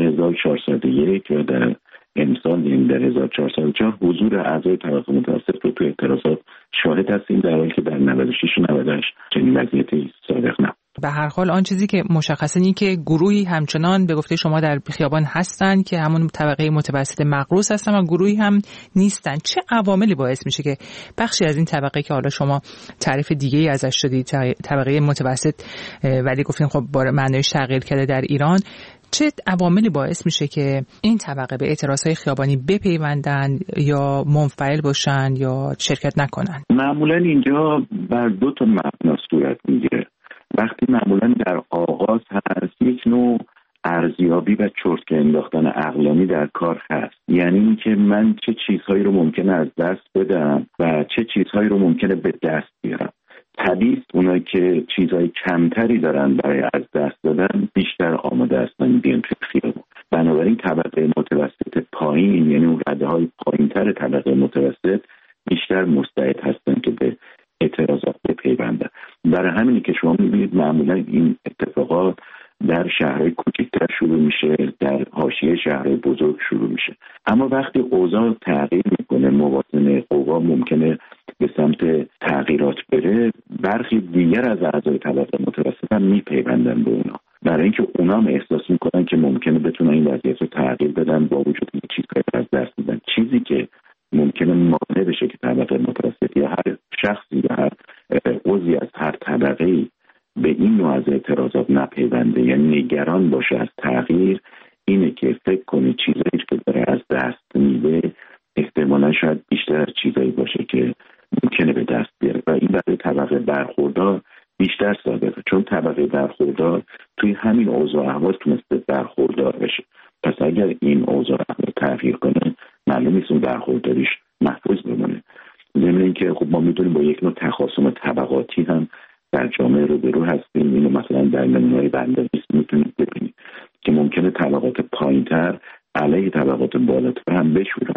1401 و در امسال یعنی در 1404 حضور اعضای طبقه متوسط رو توی اعتراضات شاهد هستیم، در حالی که در 96 و 98 چنین وضعیتی صادق نبود. به هر حال آن چیزی که مشخصه اینه که گروهی همچنان به گفته شما در خیابان هستن که همون طبقه متوسط مقروض هستن و گروهی هم نیستن. چه عواملی باعث میشه که بخشی از این طبقه که حالا شما تعریف دیگه‌ای ازش دادید، طبقه متوسط ولی گفتین خب با معنیش تغییر کرده در ایران، چه عواملی باعث میشه که این طبقه به اعتراضهای خیابانی بپیوندن یا منفعل باشن یا شرکت نکنن؟ معمولا اینجا بر دو تا مبنا صورت میگیره. وقتی معمولا در آغاز هست یک نوع ارزیابی و چرتکه انداختن عقلانی در کار هست، یعنی اینکه من چه چیزهایی رو ممکنه از دست بدم و چه چیزهایی رو ممکنه به دست بیارم. طبیعی است اونایی که چیزهای کمتری دارن برای از دست دادن بیشتر آماده هستن بیان توی خیابون. بنابراین طبقه متوسط پایین، یعنی اون رده‌های پایین‌تر طبقه متوسط، بیشتر مستعد هستن که به اعتراضات بپیوندن. برای همینه که شما می‌بینید معمولا این اتفاقات در شهرهای کوچکتر شروع میشه، در حاشیه شهرهای بزرگ شروع میشه. اما وقتی اوضاع تغییر میکنه، موازنه قوا ممکنه به سمت تغییرات بره، برخی دیگر از اعضای طبقه متوسط هم میپیوندن به اونا، برای اینکه اونا هم احساس میکنن که ممکنه بتونن این وضعیت رو تغییر بدن با وجود این چیزهای از دست میدن. چیزی که ممکنه مانع بشه که طبقه متوسط یا هر شخصی یا هر عضوی از هر طبقه‌ای به این نوع از اعتراضات نپیونده، یعنی نگران باشه از تغییر، اینه که فکر کنه چیزایی که داره از دست میده احتمالا شاید بیشتر از چیزایی باشه که ممکنه به دست بیاره و این برای طبقه برخوردار بیشتر صادقه، چون طبقه برخوردار توی همین اوضاع احوال تونسته برخوردار بشه. پس اگر این اوضاع احوال تغییر کنه معلوم نیست اون برخورداریش محفوظ بمونه. ضمن اینکه خب ما میدونیم با یک نوع تخاصم طبقاتی هم در جامعه رو هستیم. اینو مثلا در نمونه‌های بندریس میتونید ببینید که ممکنه طبقات پایین‌تر علیه طبقات بالاتر هم بشورن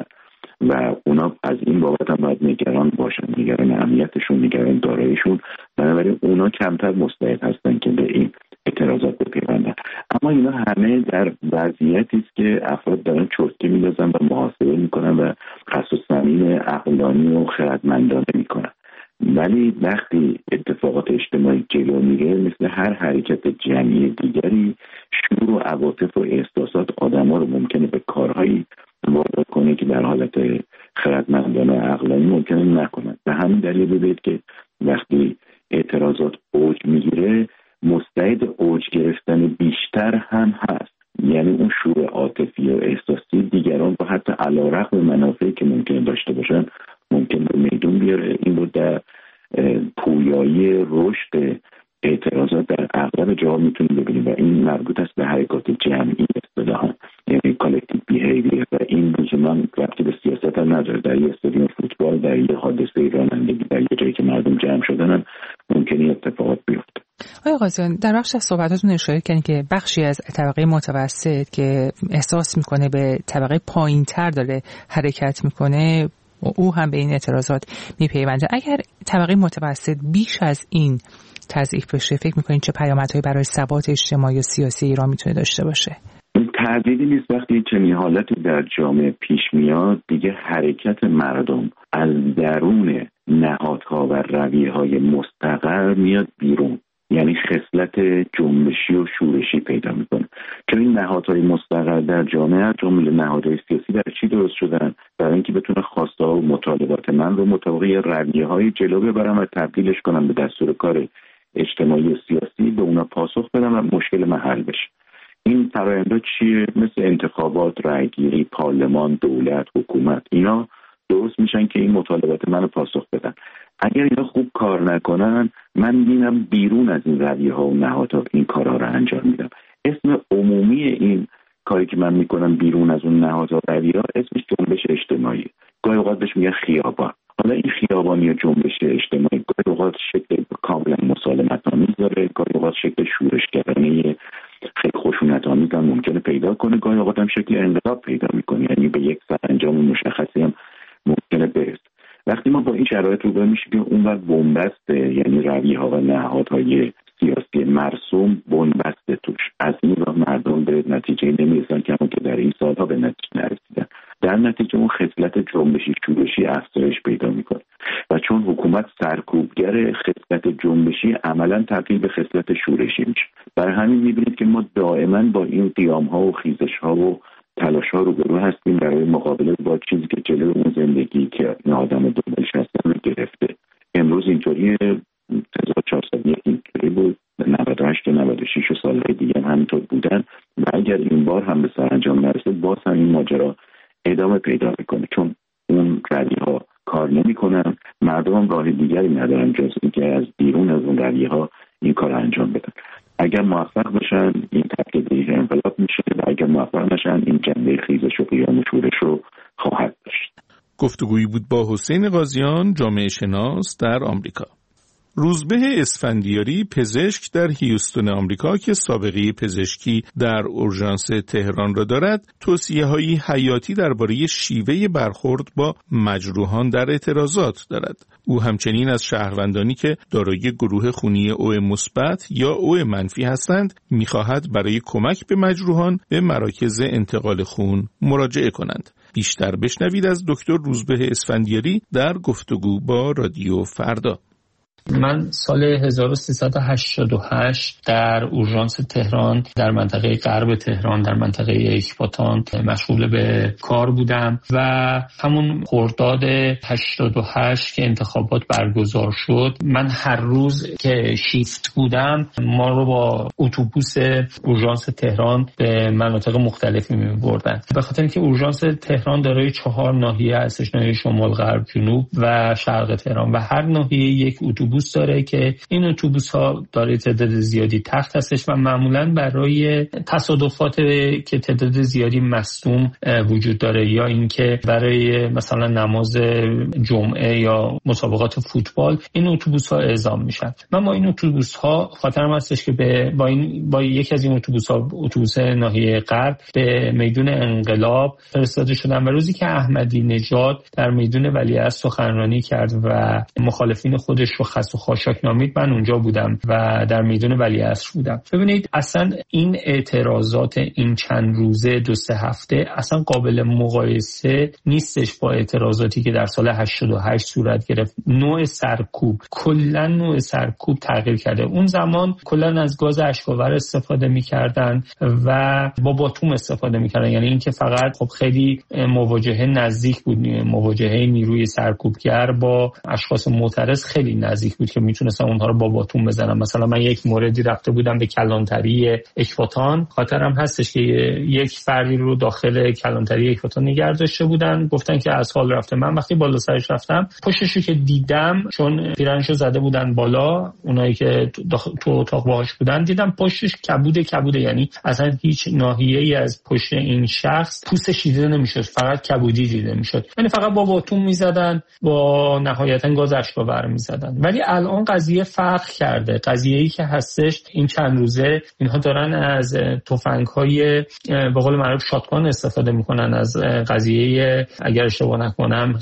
و اونا از این بابت هم باید نگران باشن، نگران امنیتشون، نگران داراییشون. بنابراین اونا کمتر مستعد هستن که به این اعتراضات بپیوندن. اما اینا همه در وضعیتی است که افراد دارن چرتکه می‌اندازن و محاسبه میکنن و قصد و صمیم عقلانی و خردمندانه میکنن. ولی وقتی اتفاقات اجتماعی جلو میره، مثل هر حرکت جمعی دیگری، شعور و عواطف و احساسات آدم‌ها رو ممکنه به کارهایی وادار کنه که در حالت خردمندانه و عقلانی ممکنه نکنن. به همین دلیل ببینید که وقتی اعتراضات اوج میگیره، مستعد اوج گرفتن بیشتر هم هست. یعنی اون شعور عاطفی و احساسی دیگران با حتی علیرغم منافعی که ممکنه داشته باشن ممکن به میدون بیاره. این رو در پویایی رشد اعتراضات در اغلب جاها میتونیم ببینیم و این مربوط است به حرکات جمعی اصطلاحاً، یعنی کالکتیو بیهیویر، و این لزوما ربطی به سیاست هم نداره. در یه استادیوم فوتبال، در یه حادثه رانندگی، در یه جایی که مردم جمع شدن هم ممکنه اتفاقات بیفته. آقای قاضیان، در بخش از صحبتاتون اشاره کردین که بخشی از طبقه متوسط که احساس میکنه به طبقه پایین‌تر داره حرکت میکنه، او هم به این اعتراضات میپیونده. اگر طبقه متوسط بیش از این تضعیف بشه، فکر میکنین چه پیامدهایی برای ثبات اجتماعی و سیاسی ایران میتونه داشته باشه؟ تردیدی نیست وقتی چنین حالتی در جامعه پیش میاد، دیگه حرکت مردم از درون نهادها و رویه‌های مستقر میاد بیرون، یعنی خصلت جنبشی و شورشی پیدا میکنه. چون این نهادهای مستقر در جامعه، جمله نهادهای سیاسی، در چی درست شدن؟ برای اینکه بتونه خواسته ها و مطالبات من رو مطابق رویه‌های جلو ببرم و تبدیلش کنم به دستور کار اجتماعی و سیاسی، به اونا پاسخ بدم و مشکل محل بشه. این فرآیندها چیه؟ مثل انتخابات، رأیگیری، پارلمان، دولت، حکومت، اینا درست میشن که این مطالبات منو پاسخ بدن. اگر اینا خوب کار نکنن، من میبینم بیرون از این رویه‌ها و نهادها این کارها رو انجام میدم. اسم عمومی این کاری که من میکنم بیرون از اون نهادها و رویه‌ها اسمش جنبش اجتماعی. گاهی اوقات بهش میگن خیابان. حالا این خیابانی یا جنبش اجتماعی گاهی اوقات شکل کاملا مسالمت‌آمیز داره، گاهی اوقات شکل شورشگرانه خیلی خوشونت میکنه، گاهی اوقات هم شکل انقلاب پیدا میکنه، یعنی به یک سرانجام مشخصی هم ممکنه برسه. وقتی ما با این شرایط روبرو میشیم که اونور بنبسته، یعنی رویه‌ها و نهادهای سیاسی مرسوم بنبسته توش، از این راه مردم به نتیجه نمیرسن که همون که در این سالها به نتیجه نرسیدن. در نتیجه اون خصلت جنبشی شورشی افزایش پیدا میکنه و چون حکومت سرکوبگر خصلت جنبشی عملا تبدیل به خصلت شورشی میشه. برای همین میبینید که ما دائما با این قیام‌ها و خیزش‌ها و تلاش‌ها روبرو هستیم برای مقابله با چیزی که جلوی اون زندگی که این آدم دنبالش هستن رو گرفته. امروز اینطوری 1401 اینطوری بود، 98 و 96 و سالهای دیگه همینطور بودن و اگر این بار هم به سرانجام نرسه باز هم این ماجرا ادامه پیدا میکنه، چون اون رویه‌ها کار نمیکنن، مردم راه دیگری ندارن جز اینکه از بیرون از اون رویه‌ها این کار انجام بدن. اگر موفق بشن این تبدیل انقلاب میشه و اگر موفق نشن این جنبه خیزش و قیام و شورش رو خواهد داشت. گفتگویی بود با حسین قاضیان، جامعه شناس در آمریکا. روزبه اسفندیاری، پزشک در هیوستون آمریکا که سابقه پزشکی در اورژانس تهران را دارد، توصیه‌های حیاتی درباره شیوه برخورد با مجروحان در اعتراضات دارد. او همچنین از شهروندانی که دارای گروه خونی او مثبت یا او منفی هستند می‌خواهد برای کمک به مجروحان به مراکز انتقال خون مراجعه کنند. بیشتر بشنوید از دکتر روزبه اسفندیاری در گفتگو با رادیو فردا. من سال 1388 در اورژانس تهران در منطقه غرب تهران در منطقه اکباتان مشغول به کار بودم و همون خرداد 88 که انتخابات برگزار شد، من هر روز که شیفت بودم ما رو با اتوبوس اورژانس تهران به مناطق مختلفی می‌بردن. به خاطر اینکه اورژانس تهران دارای 4 ناحیه هستش، ناحیه شمال، غرب، جنوب و شرق تهران و هر ناحیه یک اتوبوس داره که این اتوبوس‌ها داره تعداد زیادی تخت هستش و معمولاً برای تصادفات که تعداد زیادی مصدوم وجود داره یا اینکه برای مثلا نماز جمعه یا مسابقات فوتبال این اتوبوس‌ها اعزام میشن. من با این اتوبوس‌ها خاطرم هستش که با یکی از این اتوبوس‌ها، اتوبوس ناحیه غرب، به میدون انقلاب فرستاده شدم و روزی که احمدی نژاد در میدون ولیعصر سخنرانی کرد و مخالفین خودش رو خس و خاشاک نامید، من اونجا بودم و در میدون ولیعصر بودم. ببینید اصلا این اعتراضات این چند روزه 2-3 هفته اصلا قابل مقایسه نیستش با اعتراضاتی که در سال 88 صورت گرفت. نوع سرکوب، کلا نوع سرکوب تغییر کرده. اون زمان کلا از گاز اشک‌آور استفاده می‌کردن و با باتوم استفاده می‌کردن، یعنی اینکه فقط خب خیلی مواجهه نزدیک بود، مواجهه نیروی سرکوبگر با اشخاص معترض خیلی نزدیک بود که میتونستم اونها رو با باتوم بزنم. مثلا من یک موردی رفته بودم به کلانتری اکباتان، خاطرم هستش که یک فردی رو داخل کلانتری اکباتان نگه داشته بودن، گفتن که از حال رفته. من وقتی بالا سرش رفتم، پشتشو که دیدم، چون پیرنشو زده بودن بالا، اونایی که تو اتاق باهاش بودن، دیدم پشتش کبوده، یعنی اصلا هیچ ناحیه‌ای از پشت این شخص پوستش دیده نمیشد، فقط کبودی دیده میشد، یعنی فقط با باتوم میزدن، با نهایتا گاز اشک‌آور میزدن. ولی الان قضیه فرق کرده. قضیه‌ای که هستش این چند روزه اینها دارن از تفنگ‌های به قول معروف شاتگان استفاده میکنن. از قضیه اگر اشتباه نکنم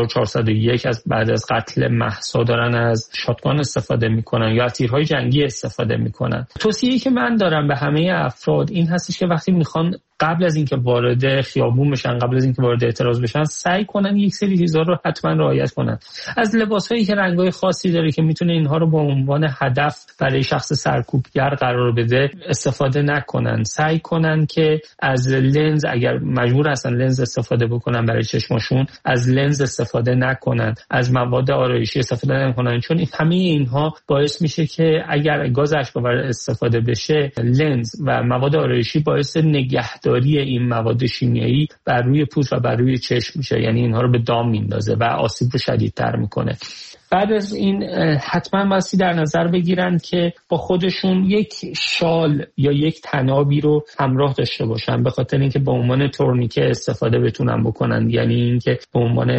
1401 از بعد از قتل مهسا دارن از شاتگان استفاده میکنن یا از تیرهای جنگی استفاده میکنن. توصیه‌ای که من دارم به همه افراد این هستش که وقتی میخوان قبل از اینکه وارد خیابون بشن، قبل از اینکه وارد اعتراض بشن، سعی کنن یک سری چیزا رو حتما رعایت کنن. از لباسایی که رنگ‌های خاصی داره که میتونه اینها رو به عنوان هدف برای شخص سرکوبگر قرار بده استفاده نکنن. سعی کنن که از لنز، اگر مجبور هستن لنز استفاده بکنن برای چشماشون، از لنز استفاده نکنن، از مواد آرایشی استفاده نکنن، چون همه اینها باعث میشه که اگر گاز اشک‌آور استفاده بشه، لنز و مواد آرایشی باعث نگهداری این مواد شیمیایی بر روی پوست و بر روی چشم میشه، یعنی اینها رو به دام میندازه و آسیب رو شدیدتر میکنه. بعد از این حتما بایستی در نظر بگیرن که با خودشون یک شال یا یک تنابی رو همراه داشته باشن، به خاطر اینکه به عنوان تورنیکه استفاده بتونن بکنن، یعنی اینکه به عنوان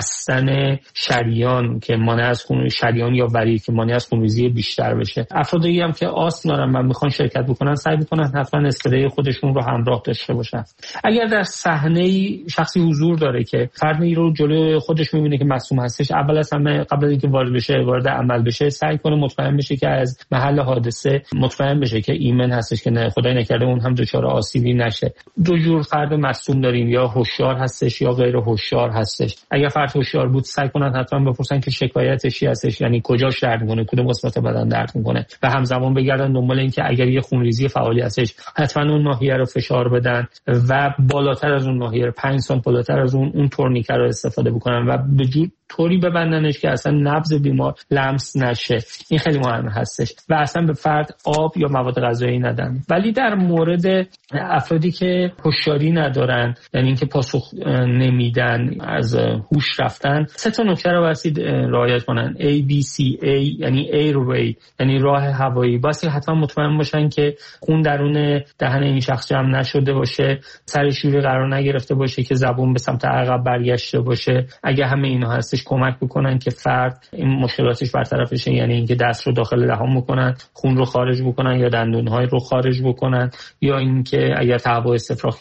بستن شریان که مانع از شریان یا وری که مانع از خونریزی بیشتر بشه. افرادی هم که آس دارن و میخوان شرکت بکنن سعی بکنن حتما اسپری خودشون رو همراه داشته باشن. اگر در صحنه شخصی حضور داره که فردی رو جلوی خودش میبینه که مصدوم هستش، اول از همه قبل از اینکه وارد عمل بشه سعی کنه مطمئن بشه که از محل حادثه مطمئن بشه که ایمن هستش، که نه خدای نکرده اون هم دچار آسیبی نشه. دو جور فرد مصدوم داریم، یا هوشیار هستش یا غیر هوشیار هستش. اگر فرد هوشیار بود سعی کنن حتما بپرسن که شکایتش چی هستش، یعنی کجاش درد میکنه، کدوم قسمت بدن درد میکنه، و همزمان بگردن دنبال این که اگر یه خونریزی فعالی هستش حتما اون ناحیه رو فشار بدن و بالاتر از اون ناحیه 5 سانت بالاتر از اون تورنیکه رو استفاده بکنن و به طوری ببندنش که اصلا نبض بیمار لمس نشه. این خیلی مهم هستش و اصلا به فرد آب یا مواد غذایی ندن. ولی در مورد افرادی که هوشیاری ندارن، یعنی اینکه پاسخ نمیدن، از هوش رفتن، 3 نکته رو باید رعایت کنن. ABCA یعنی airway یعنی راه هوایی. باید حتما مطمئن باشن که خون درون دهن این شخص جمع نشده باشه، سرش روی قرار نگرفته باشه که زبون به سمت عقب برگشته باشه. اگه همه اینا هستش کمک بکنن که فرد این مشکلاتش برطرف بشه، یعنی اینکه دست رو داخل دهان بکنن، خون رو خارج بکنن یا دندون‌های رو خارج بکنن، یا اینکه اگر تهوع استفراغ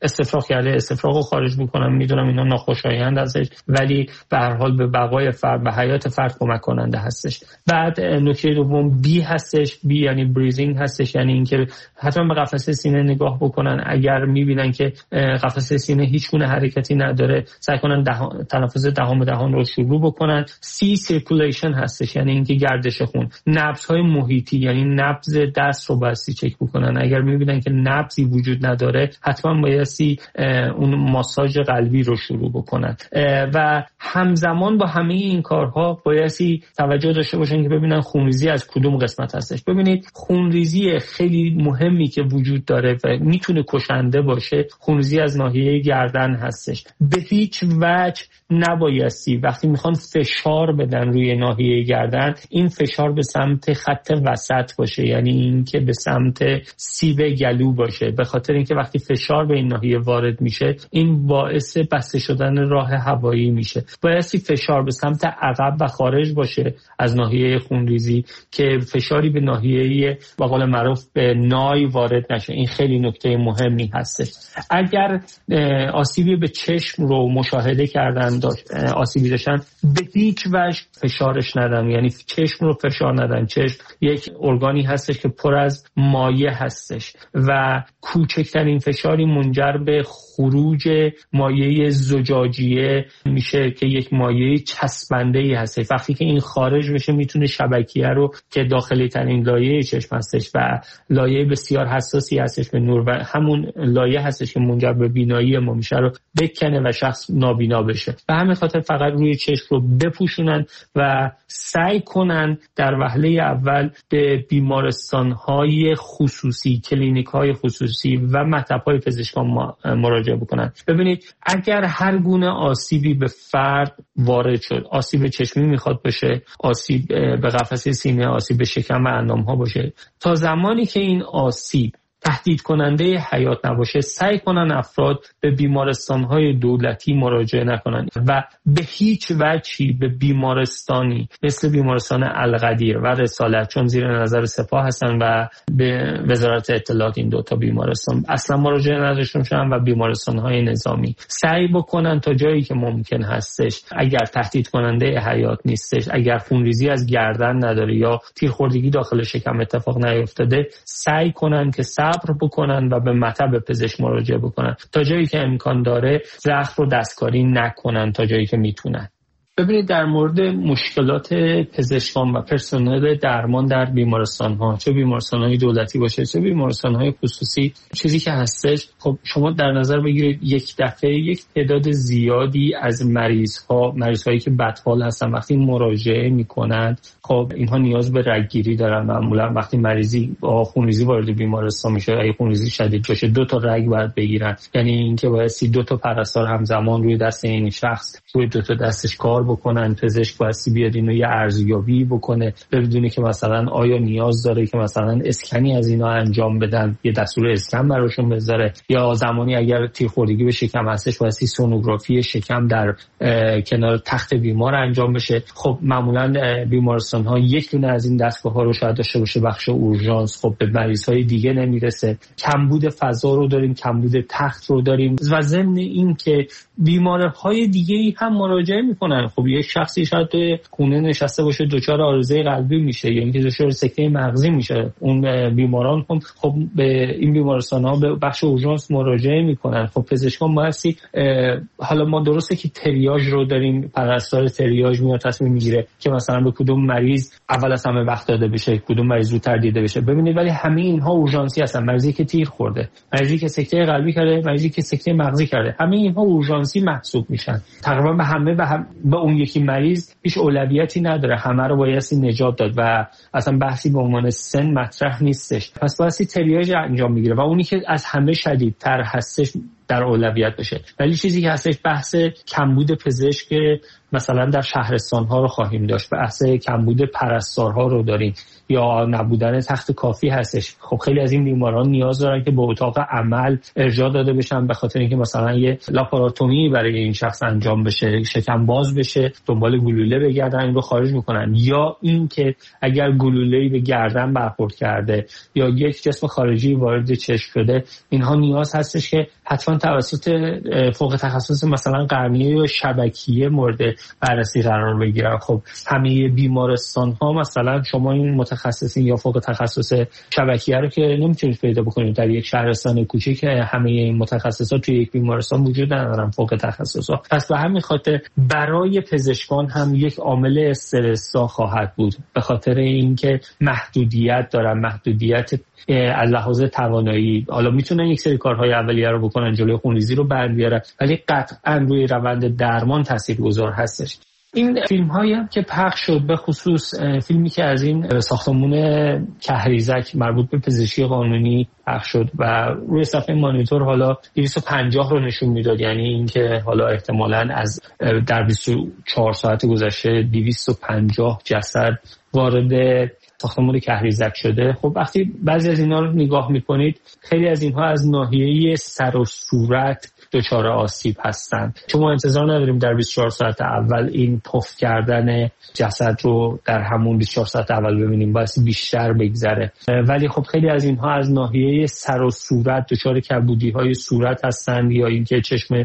کرده استفراغ رو خارج بکنن. میدونم اینا ناخوشایند هستش ولی به هر حال به بقای فرد، به حیات فرد کمک کننده هستش. بعد نکته دوم B هستش. B یعنی بریزینگ هستش، یعنی اینکه حتما به قفسه سینه نگاه بکنن. اگر میبینن که قفسه سینه هیچ گونه حرکتی نداره سعی کنن تنفس دهان به دهان رو شروع بکنن. C سیرکولیشن هستش، یعنی اینکه گردش خون. نبض‌های محیطی یعنی نبض دست رو بایستی چک بکنن. اگر میبینن که نبضی وجود نداره حتما بایستی اون ماساژ قلبی رو شروع بکنن و همزمان با همه این کارها بایستی توجه داشته باشن که ببینن خونریزی از کدوم قسمت هستش. ببینید خونریزی خیلی مهمی که وجود داره و میتونه کشنده باشه، خونریزی از ناحیه گردن هستش. به هیچ وجه نبایستی وقتی میخوان فشار بدن روی ناحیه گردن این فشار به سمت خط وسط باشه، یعنی این که به سمت سیب گلو باشه، به خاطر اینکه وقتی فشار به این ناحیه وارد میشه این باعث بسته شدن راه هوایی میشه. بایستی فشار به سمت عقب و خارج باشه از ناحیه خونریزی که فشاری به ناحیه به قول معروف به نای وارد نشه. این خیلی نکته مهمی هستش. اگر آسیبی به چشم رو مشاهده کردن آسیبی داشتن به هیچ وجه فشارش ندن، یعنی چشم رو فشار ندن. چشم یک ارگانی هستش که پر از مایع هستش و کوچکترین فشاری منجر به خروج مایع زجاجیه میشه که یک مایع چسبنده‌ای هست. وقتی که این خارج بشه میتونه شبکیه رو که داخلی ترین لایه چشم هستش و لایه بسیار حساسی هستش به نور و همون لایه هستش که منجر به بینایی ما میشه رو بکنه و شخص نابینا بشه. به همین خاطر فقط روی چشم رو بپوشونن و سعی کنن در وهله اول به بیمارستان‌های خصوصی، کلینیک‌های خصوصی و مطب‌های پزشکان مراجعه بکنن. ببینید اگر هر گونه آسیبی به فرد وارد شد، آسیب چشمی میخواد باشه، آسیب به قفسه سینه، آسیب به شکم و اندام‌ها باشه، تا زمانی که این آسیب تهدید کننده حیات نباشه سعی کنن افراد به بیمارستان‌های دولتی مراجعه نکنن و به هیچ وجهی به بیمارستانی مثل بیمارستان القدیر و رسالت، چون زیر نظر سپاه هستن و به وزارت اطلاعات، این 2 بیمارستان اصلا مراجعه نداشته باشن و بیمارستان‌های نظامی سعی بکنن تا جایی که ممکن هستش اگر تهدید کننده حیات نیستش، اگر خونریزی از گردن نداره یا تیرخوردگی داخل شکم اتفاق نیفتاده، سعی کنن که صبر بکنن و به مطب پزشک مراجعه بکنن. تا جایی که امکان داره زخم رو دستکاری نکنن تا جایی که میتونن. ببینید در مورد مشکلات پزشکان و پرسنل درمان در بیمارستان‌ها، چه بیمارستان‌های دولتی باشه چه بیمارستان‌های خصوصی، چیزی که هستش خب شما در نظر بگیرید یک دفعه یک تعداد زیادی از مریض‌هایی که بدحال هستن وقتی مراجعه می‌کنند، خب اینها نیاز به رگگیری دارن. معمولا وقتی مریضی با خونریزی وارد بیمارستان میشه، اگه خونریزی شدید باشه 2 رگ باید بگیرن، یعنی اینکه باید 2 پرستار همزمان روی دست این شخص روی 2 دستش کار بکنن، پزشک بایستی بیاد اینو یه ارزیابی بکنه، ببینه که مثلا آیا نیاز داره که مثلا اسکنی از اینا انجام بدن، یه دستور اسکن براشون بذاره، یا زمانی اگر تیرخوردگی به شکم هستش بایستی سونوگرافی شکم در کنار تخت بیمار انجام بشه. خب معمولا بیمارستان ها یک دونه از این دستگاه ها رو شاید داشته باشه، بخش اورژانس خب به مریض های دیگه نمیرسه، کمبود فضا رو داریم، کمبود تخت رو داریم و ضمن این که بیمارهای دیگه هم مراجعه میکنن. خب یک شخصی شاید توی خونه نشسته باشه دچار عارضه قلبی میشه یا اینکه دچار سکته مغزی میشه، اون بیماران هم خب به این بیمارستان ها به بخش اورژانس مراجعه میکنن. خب پزشکان بایستی حالا ما درسته که تریاج رو داریم، پرستار تریاج میاد تصمیم میگیره که مثلا به کدوم مریض اول از همه وقت داده بشه، کدوم مریض زودتر دیده بشه. ببینید ولی همه اینها اورژانسی هستن، مریضی که تیر خورده، مریضی که سکته قلبی کرده، مریضی که سکته مغزی کرده، همه اینها اورژانسی محسوب میشن. تقریبا به همه به اون یکی مریض هیچ اولویتی نداره، همه رو بایستی نجات داد و اصلا بحثی به عنوان سن مطرح نیستش. پس بایستی تریاج انجام میگیره و اونی که از همه شدیدتر هستش در اولویت بشه. ولی چیزی که هستش بحث کمبود پزشک مثلا در شهرستان ها رو خواهیم داشت، بحث کمبود پرستارها رو داریم یا نبودن تخت کافی هستش. خب خیلی از این بیماران نیاز دارن که به اتاق عمل ارجاع داده بشن به خاطر اینکه مثلا یه لاپاراتومی برای این شخص انجام بشه، شکم باز بشه، دنبال گلوله بگردن این رو خارج میکنن، یا این که اگر گلوله‌ای به گردن برخورد کرده یا یک جسم خارجی وارد چشم شده، اینها نیاز هستش که حتما توسط فوق تخصص مثلا قرنیه یا شبکیه مورد بررسی قرار بگیرن. خب همه بیمارستان ها مثلا شما این متخصصین یا فوق تخصص شبکیه رو که نمیتونید پیدا بکنید در یک شهرستان کوچیک، همه این متخصصات توی یک بیمارستان وجود ندارن فوق تخصصا. پس به همین خاطر برای پزشکان هم یک عامل استرس‌زا خواهد بود به خاطر اینکه محدودیت دارن، محدودیت از لحاظ توانایی. حالا میتونن یک سری کارهای اولیه رو بکنن، جلوی خونریزی رو بر بیارن، ولی قطعا روی روند درمان تاثیرگذار هستش. این فیلم هایی هم که پخش شد، به خصوص فیلمی که از این ساختمون کهریزک مربوط به پزشکی قانونی پخش شد و روی صفحه مانیتور حالا 250 رو نشون میداد، یعنی اینکه حالا احتمالاً از در 24 ساعت گذشته 250 جسد وارد ساختمون کهریزک شده. خب وقتی بعضی از اینا رو نگاه میکنید، خیلی از اینها از ناحیه سر و صورت دچار آسیب هستن، چون ما انتظار نداریم در 24 ساعت اول این پف کردن جسد رو در همون 24 ساعت اول ببینیم، باید بیشتر بگذره. ولی خب خیلی از اینها از ناحیه سر و صورت دچار کبودی های صورت هستن یا اینکه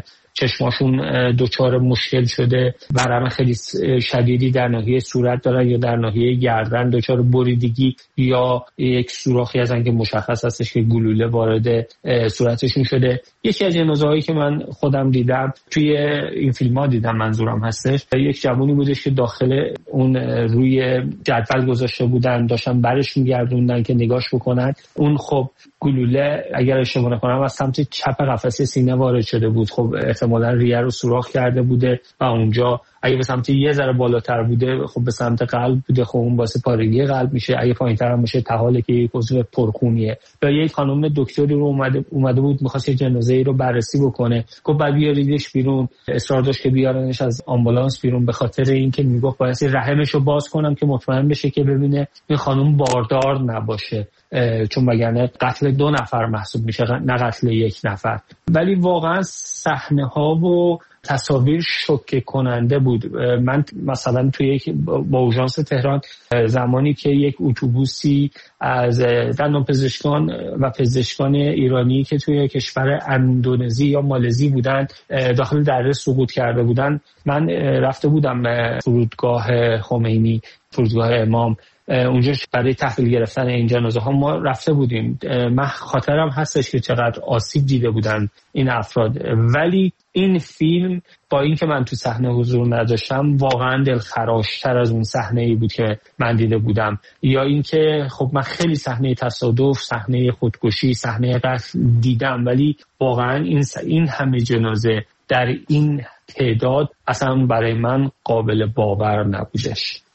چشماشون دچار مشکل شده، ورم خیلی شدیدی در ناحیه صورت دارن یا در ناحیه گردن دچار بریدگی یا یک سوراخی هستن که مشخص هستش که گلوله وارد صورتشون شده. یکی از جنازه‌هایی که من خودم دیدم توی این فیلم‌ها دیدم، منظورم هستش، یک جوانی بودش که داخل اون روی جدول گذاشته بودن، داشتن برش می‌گردوندن که نگاش بکنن. اون خب گلوله اگر اشتباه نکنم از سمت چپ قفسه سینه وارد شده بود. خب احتمالاً ریه رو سوراخ کرده بوده و اونجا اگه به سمت یه ذره بالاتر بوده خب به سمت قلب بوده، خب اون باعث پارگی قلب میشه. اگه پایین‌تر هم باشه تحاله که یک عضو پرخونیه. یا یک خانم دکتری رو اومده بود می‌خواست یه جنازه‌ای رو بررسی بکنه، گفت بعد بیاریدش بیرون، اصرار داشت که بیارنش از آمبولانس بیرون به خاطر اینکه میگفت باید رحمش رو باز کنم که مطمئن بشه که ببینه این خانم باردار نباشه، چون وگرنه قتل 2 نفر محسوب میشه نه قتل 1 نفر. ولی واقعا صحنه ها و تصاویر شوکه کننده بود. من مثلا توی با اورژانس تهران زمانی که یک اتوبوسی از دندانپزشکان و پزشکان ایرانی که توی کشور اندونزی یا مالزی بودن داخل دره سقوط کرده بودن، من رفته بودم فرودگاه خمینی، فرودگاه امام، اونجا برای تحویل گرفتن این جنازه ها ما رفته بودیم. من خاطرم هستش که چقدر آسیب دیده بودن این افراد، ولی این فیلم با اینکه من تو صحنه حضور نداشتم واقعا دلخراشتر از اون صحنه‌ای بود که من دیده بودم. یا اینکه خب من خیلی صحنه تصادف، صحنه خودکشی، صحنه قتل دیدم، ولی واقعا این همه جنازه در این تعداد اصلا برای من قابل باور نبودش.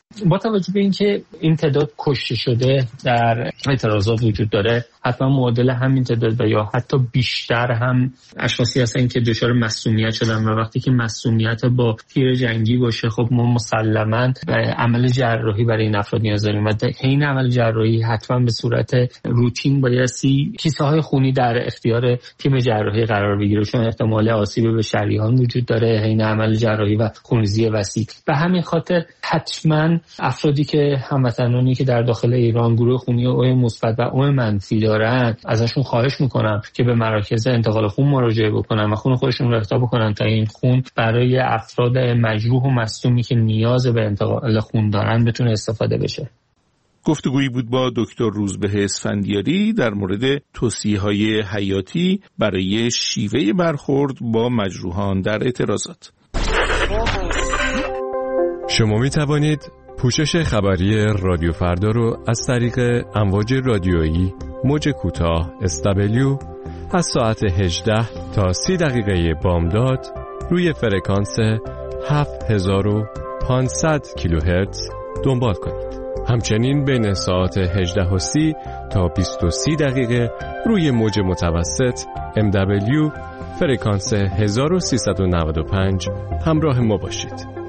با توجه به اینکه این تعداد کشته شده در اعتراضات وجود داره، حتما معادل همین تعداد و یا حتی بیشتر هم اشخاصی هستن که دچار مسمومیت شدن و وقتی که مسمومیت با تیر جنگی باشه خب ما مسلماً عمل جراحی برای این افراد نیاز داریم و این عمل جراحی حتما به صورت روتین بایستی کیسه های خونی در اختیار تیم جراحی قرار بگیره، چون احتمال آسیب به شریان وجود داره این عمل جراحی و خونریزی وسیع. به همین خاطر حتما افرادی که هموطنانی که در داخل ایران گروه خونی او مثبت و او منفی دارن، ازشون خواهش میکنم که به مراکز انتقال خون مراجعه بکنن و خون خودشون رو اهدا بکنن تا این خون برای افراد مجروح و مصدومی که نیاز به انتقال خون دارن بتونه استفاده بشه. گفتگویی بود با دکتر روزبه اسفندیاری در مورد توصیه‌های حیاتی برای شیوه برخورد با مجروحان در اعتراضات. شما می توانید پوشش خبری رادیو فردا رو از طریق امواج رادیویی موج کوتاه SW از ساعت 18 تا 30 دقیقه بامداد روی فرکانس 7500 کیلوهرتز دنبال کنید. همچنین بین ساعت 18:30 تا 20:30 دقیقه روی موج متوسط MW فرکانس 1395 همراه ما باشید.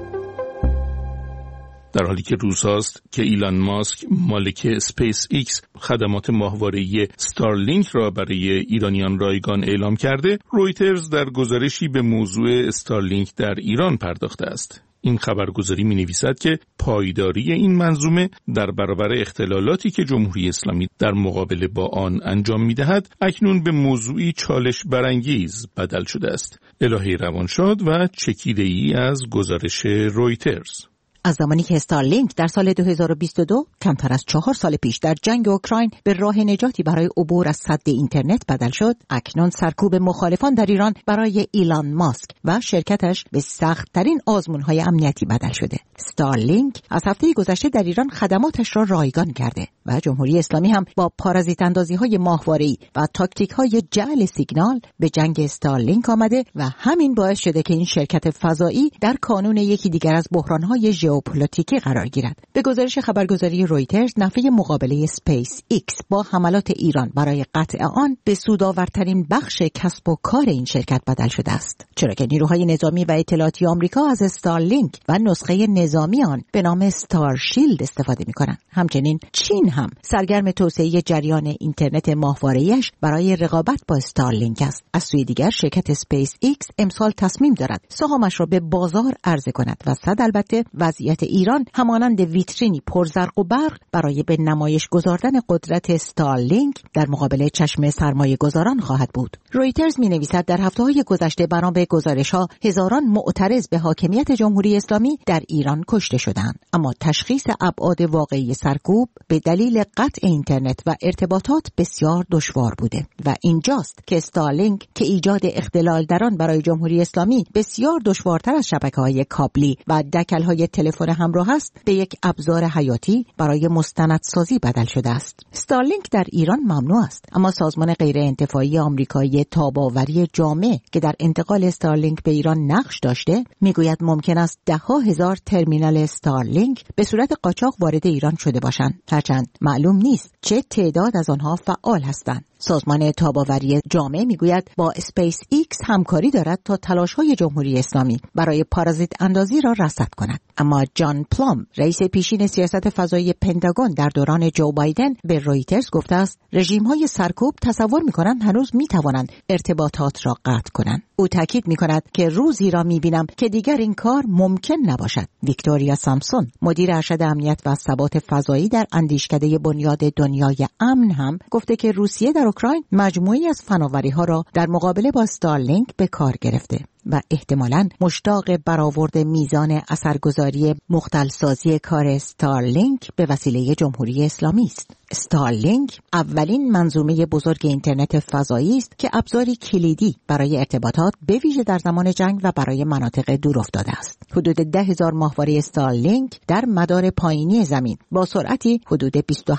در حالی که روزهاست که ایلان ماسک مالک اسپیس ایکس خدمات ماهواره‌ای ستارلینک را برای ایرانیان رایگان اعلام کرده، رویترز در گزارشی به موضوع استارلینک در ایران پرداخته است. این خبرگزاری می‌نویسد که پایداری این منظومه در برابر اختلالاتی که جمهوری اسلامی در مقابله با آن انجام می‌دهد، اکنون به موضوعی چالش برانگیز بدل شده است. الهی روانشاد و چکیده‌ای از گزارش رویترز. از زمانی که استارلینک در سال 2022 کمتر از 4 سال پیش در جنگ اوکراین به راه نجاتی برای عبور از سد اینترنت بدل شد، اکنون سرکوب مخالفان در ایران برای ایلان ماسک و شرکتش به سخت‌ترین آزمون‌های امنیتی بدل شده. استارلینک از هفته گذشته در ایران خدماتش را رایگان کرده و جمهوری اسلامی هم با پارازیت اندازی‌های ماهواره‌ای و تاکتیک‌های جعل سیگنال به جنگ استارلینک آمده و همین باعث شده که این شرکت فضایی در کانون یکی دیگر از بحران‌های ژئوپلیتیکی قرار گیرد. به گزارش خبرگزاری رویترز، نفع مقابله اسپیس ایکس با حملات ایران برای قطع آن به سودآورترین بخش کسب و کار این شرکت بدل شده است، چرا که نیروهای نظامی و اطلاعاتی آمریکا از استارلینک و نسخه نظامی آن به نام ستارشیلد استفاده می‌کنند. همچنین چین هم سرگرم توسعه جریان اینترنت ماهواره‌ایش برای رقابت با استارلینک است. از سوی دیگر شرکت اسپیس ایکس امسال تصمیم دارد سهامش را به بازار عرضه کند و صد البته وضعیت ایران همانند ویترینی پرزرق و برق برای به نمایش گذاردن قدرت استارلینک در مقابل چشم سرمایه گذاران خواهد بود. رویترز می‌نویسد در هفته‌های گذشته بنا به گزارش‌ها هزاران معترض به حاکمیت جمهوری اسلامی در ایران کشته شدند، اما تشخیص ابعاد واقعی سرکوب به دلیل قطع اینترنت و ارتباطات بسیار دشوار بوده و اینجاست که استارلینک که ایجاد اختلال در آن برای جمهوری اسلامی بسیار دشوارتر از شبکه‌های کابلی و دکل‌های تلفن همراه است، به یک ابزار حیاتی برای مستندسازی بدل شده است. استارلینک در ایران ممنوع است، اما سازمان غیرانتفاعی آمریکایی تاب‌آوری جامع که در انتقال استارلینک به ایران نقش داشته، میگوید ممکن است 10,000 ترمینال استارلینک به صورت قاچاق وارد ایران شده باشند، هرچند معلوم نیست چه تعداد از آنها فعال هستند. سازمان تاب‌آوری جامع میگوید با اسپیس ایکس همکاری دارد تا تلاش‌های جمهوری اسلامی برای پارازیت اندازی را رصد کند، اما جان پلام، رئیس پیشین سیاست فضایی پنتاگون در دوران جو بایدن، به رویترز گفته است رژیم‌های سرکوب تصور می‌کنند هنوز می‌توانند ارتباطات را قطع کنند. او تاکید می‌کند که روزی را می‌بینم که دیگر این کار ممکن نباشد. ویکتوریا سامسون، مدیر ارشد امنیت و ثبات فضایی در اندیشکده بنیاد دنیای امن، هم گفته که روسیه در اوکراین مجموعی از فناوری‌ها را در مقابله با استارلینک به کار گرفته و احتمالاً مشتاق برآورد میزان اثرگذاری مختلسازی کار استارلینک به وسیله جمهوری اسلامی است. استارلینک اولین منظومه بزرگ اینترنت فضایی است که ابزاری کلیدی برای ارتباطات به ویژه در زمان جنگ و برای مناطق دورافتاده است. حدود 10,000 ماهواره استارلینک در مدار پایینی زمین با سرعتی حدود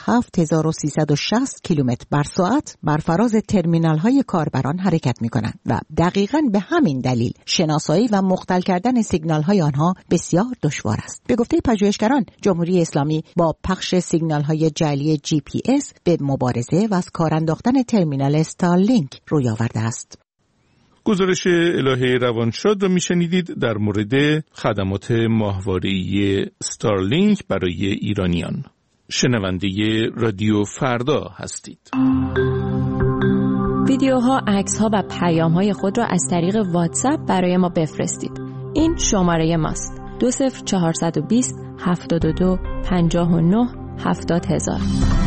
27360 کیلومتر بر ساعت بر فراز ترمینال‌های کاربران حرکت می‌کنند و دقیقاً به همین دلیل دلیل شناسایی و مختل کردن سیگنال های آنها بسیار دشوار است. به گفته پژوهشگران، جمهوری اسلامی با پخش سیگنال های جعلی GPS به مبارزه و از کار انداختن ترمینال استارلینک روی آورده است. گزارش الهه روانشاد را میشنیدید در مورد خدمات ماهواره‌ای استارلینک برای ایرانیان. شنونده رادیو فردا هستید. ویدیوها، عکس‌ها و پیام‌های خود را از طریق واتساپ برای ما بفرستید. این شماره ماست: 20420 72 59 70 000.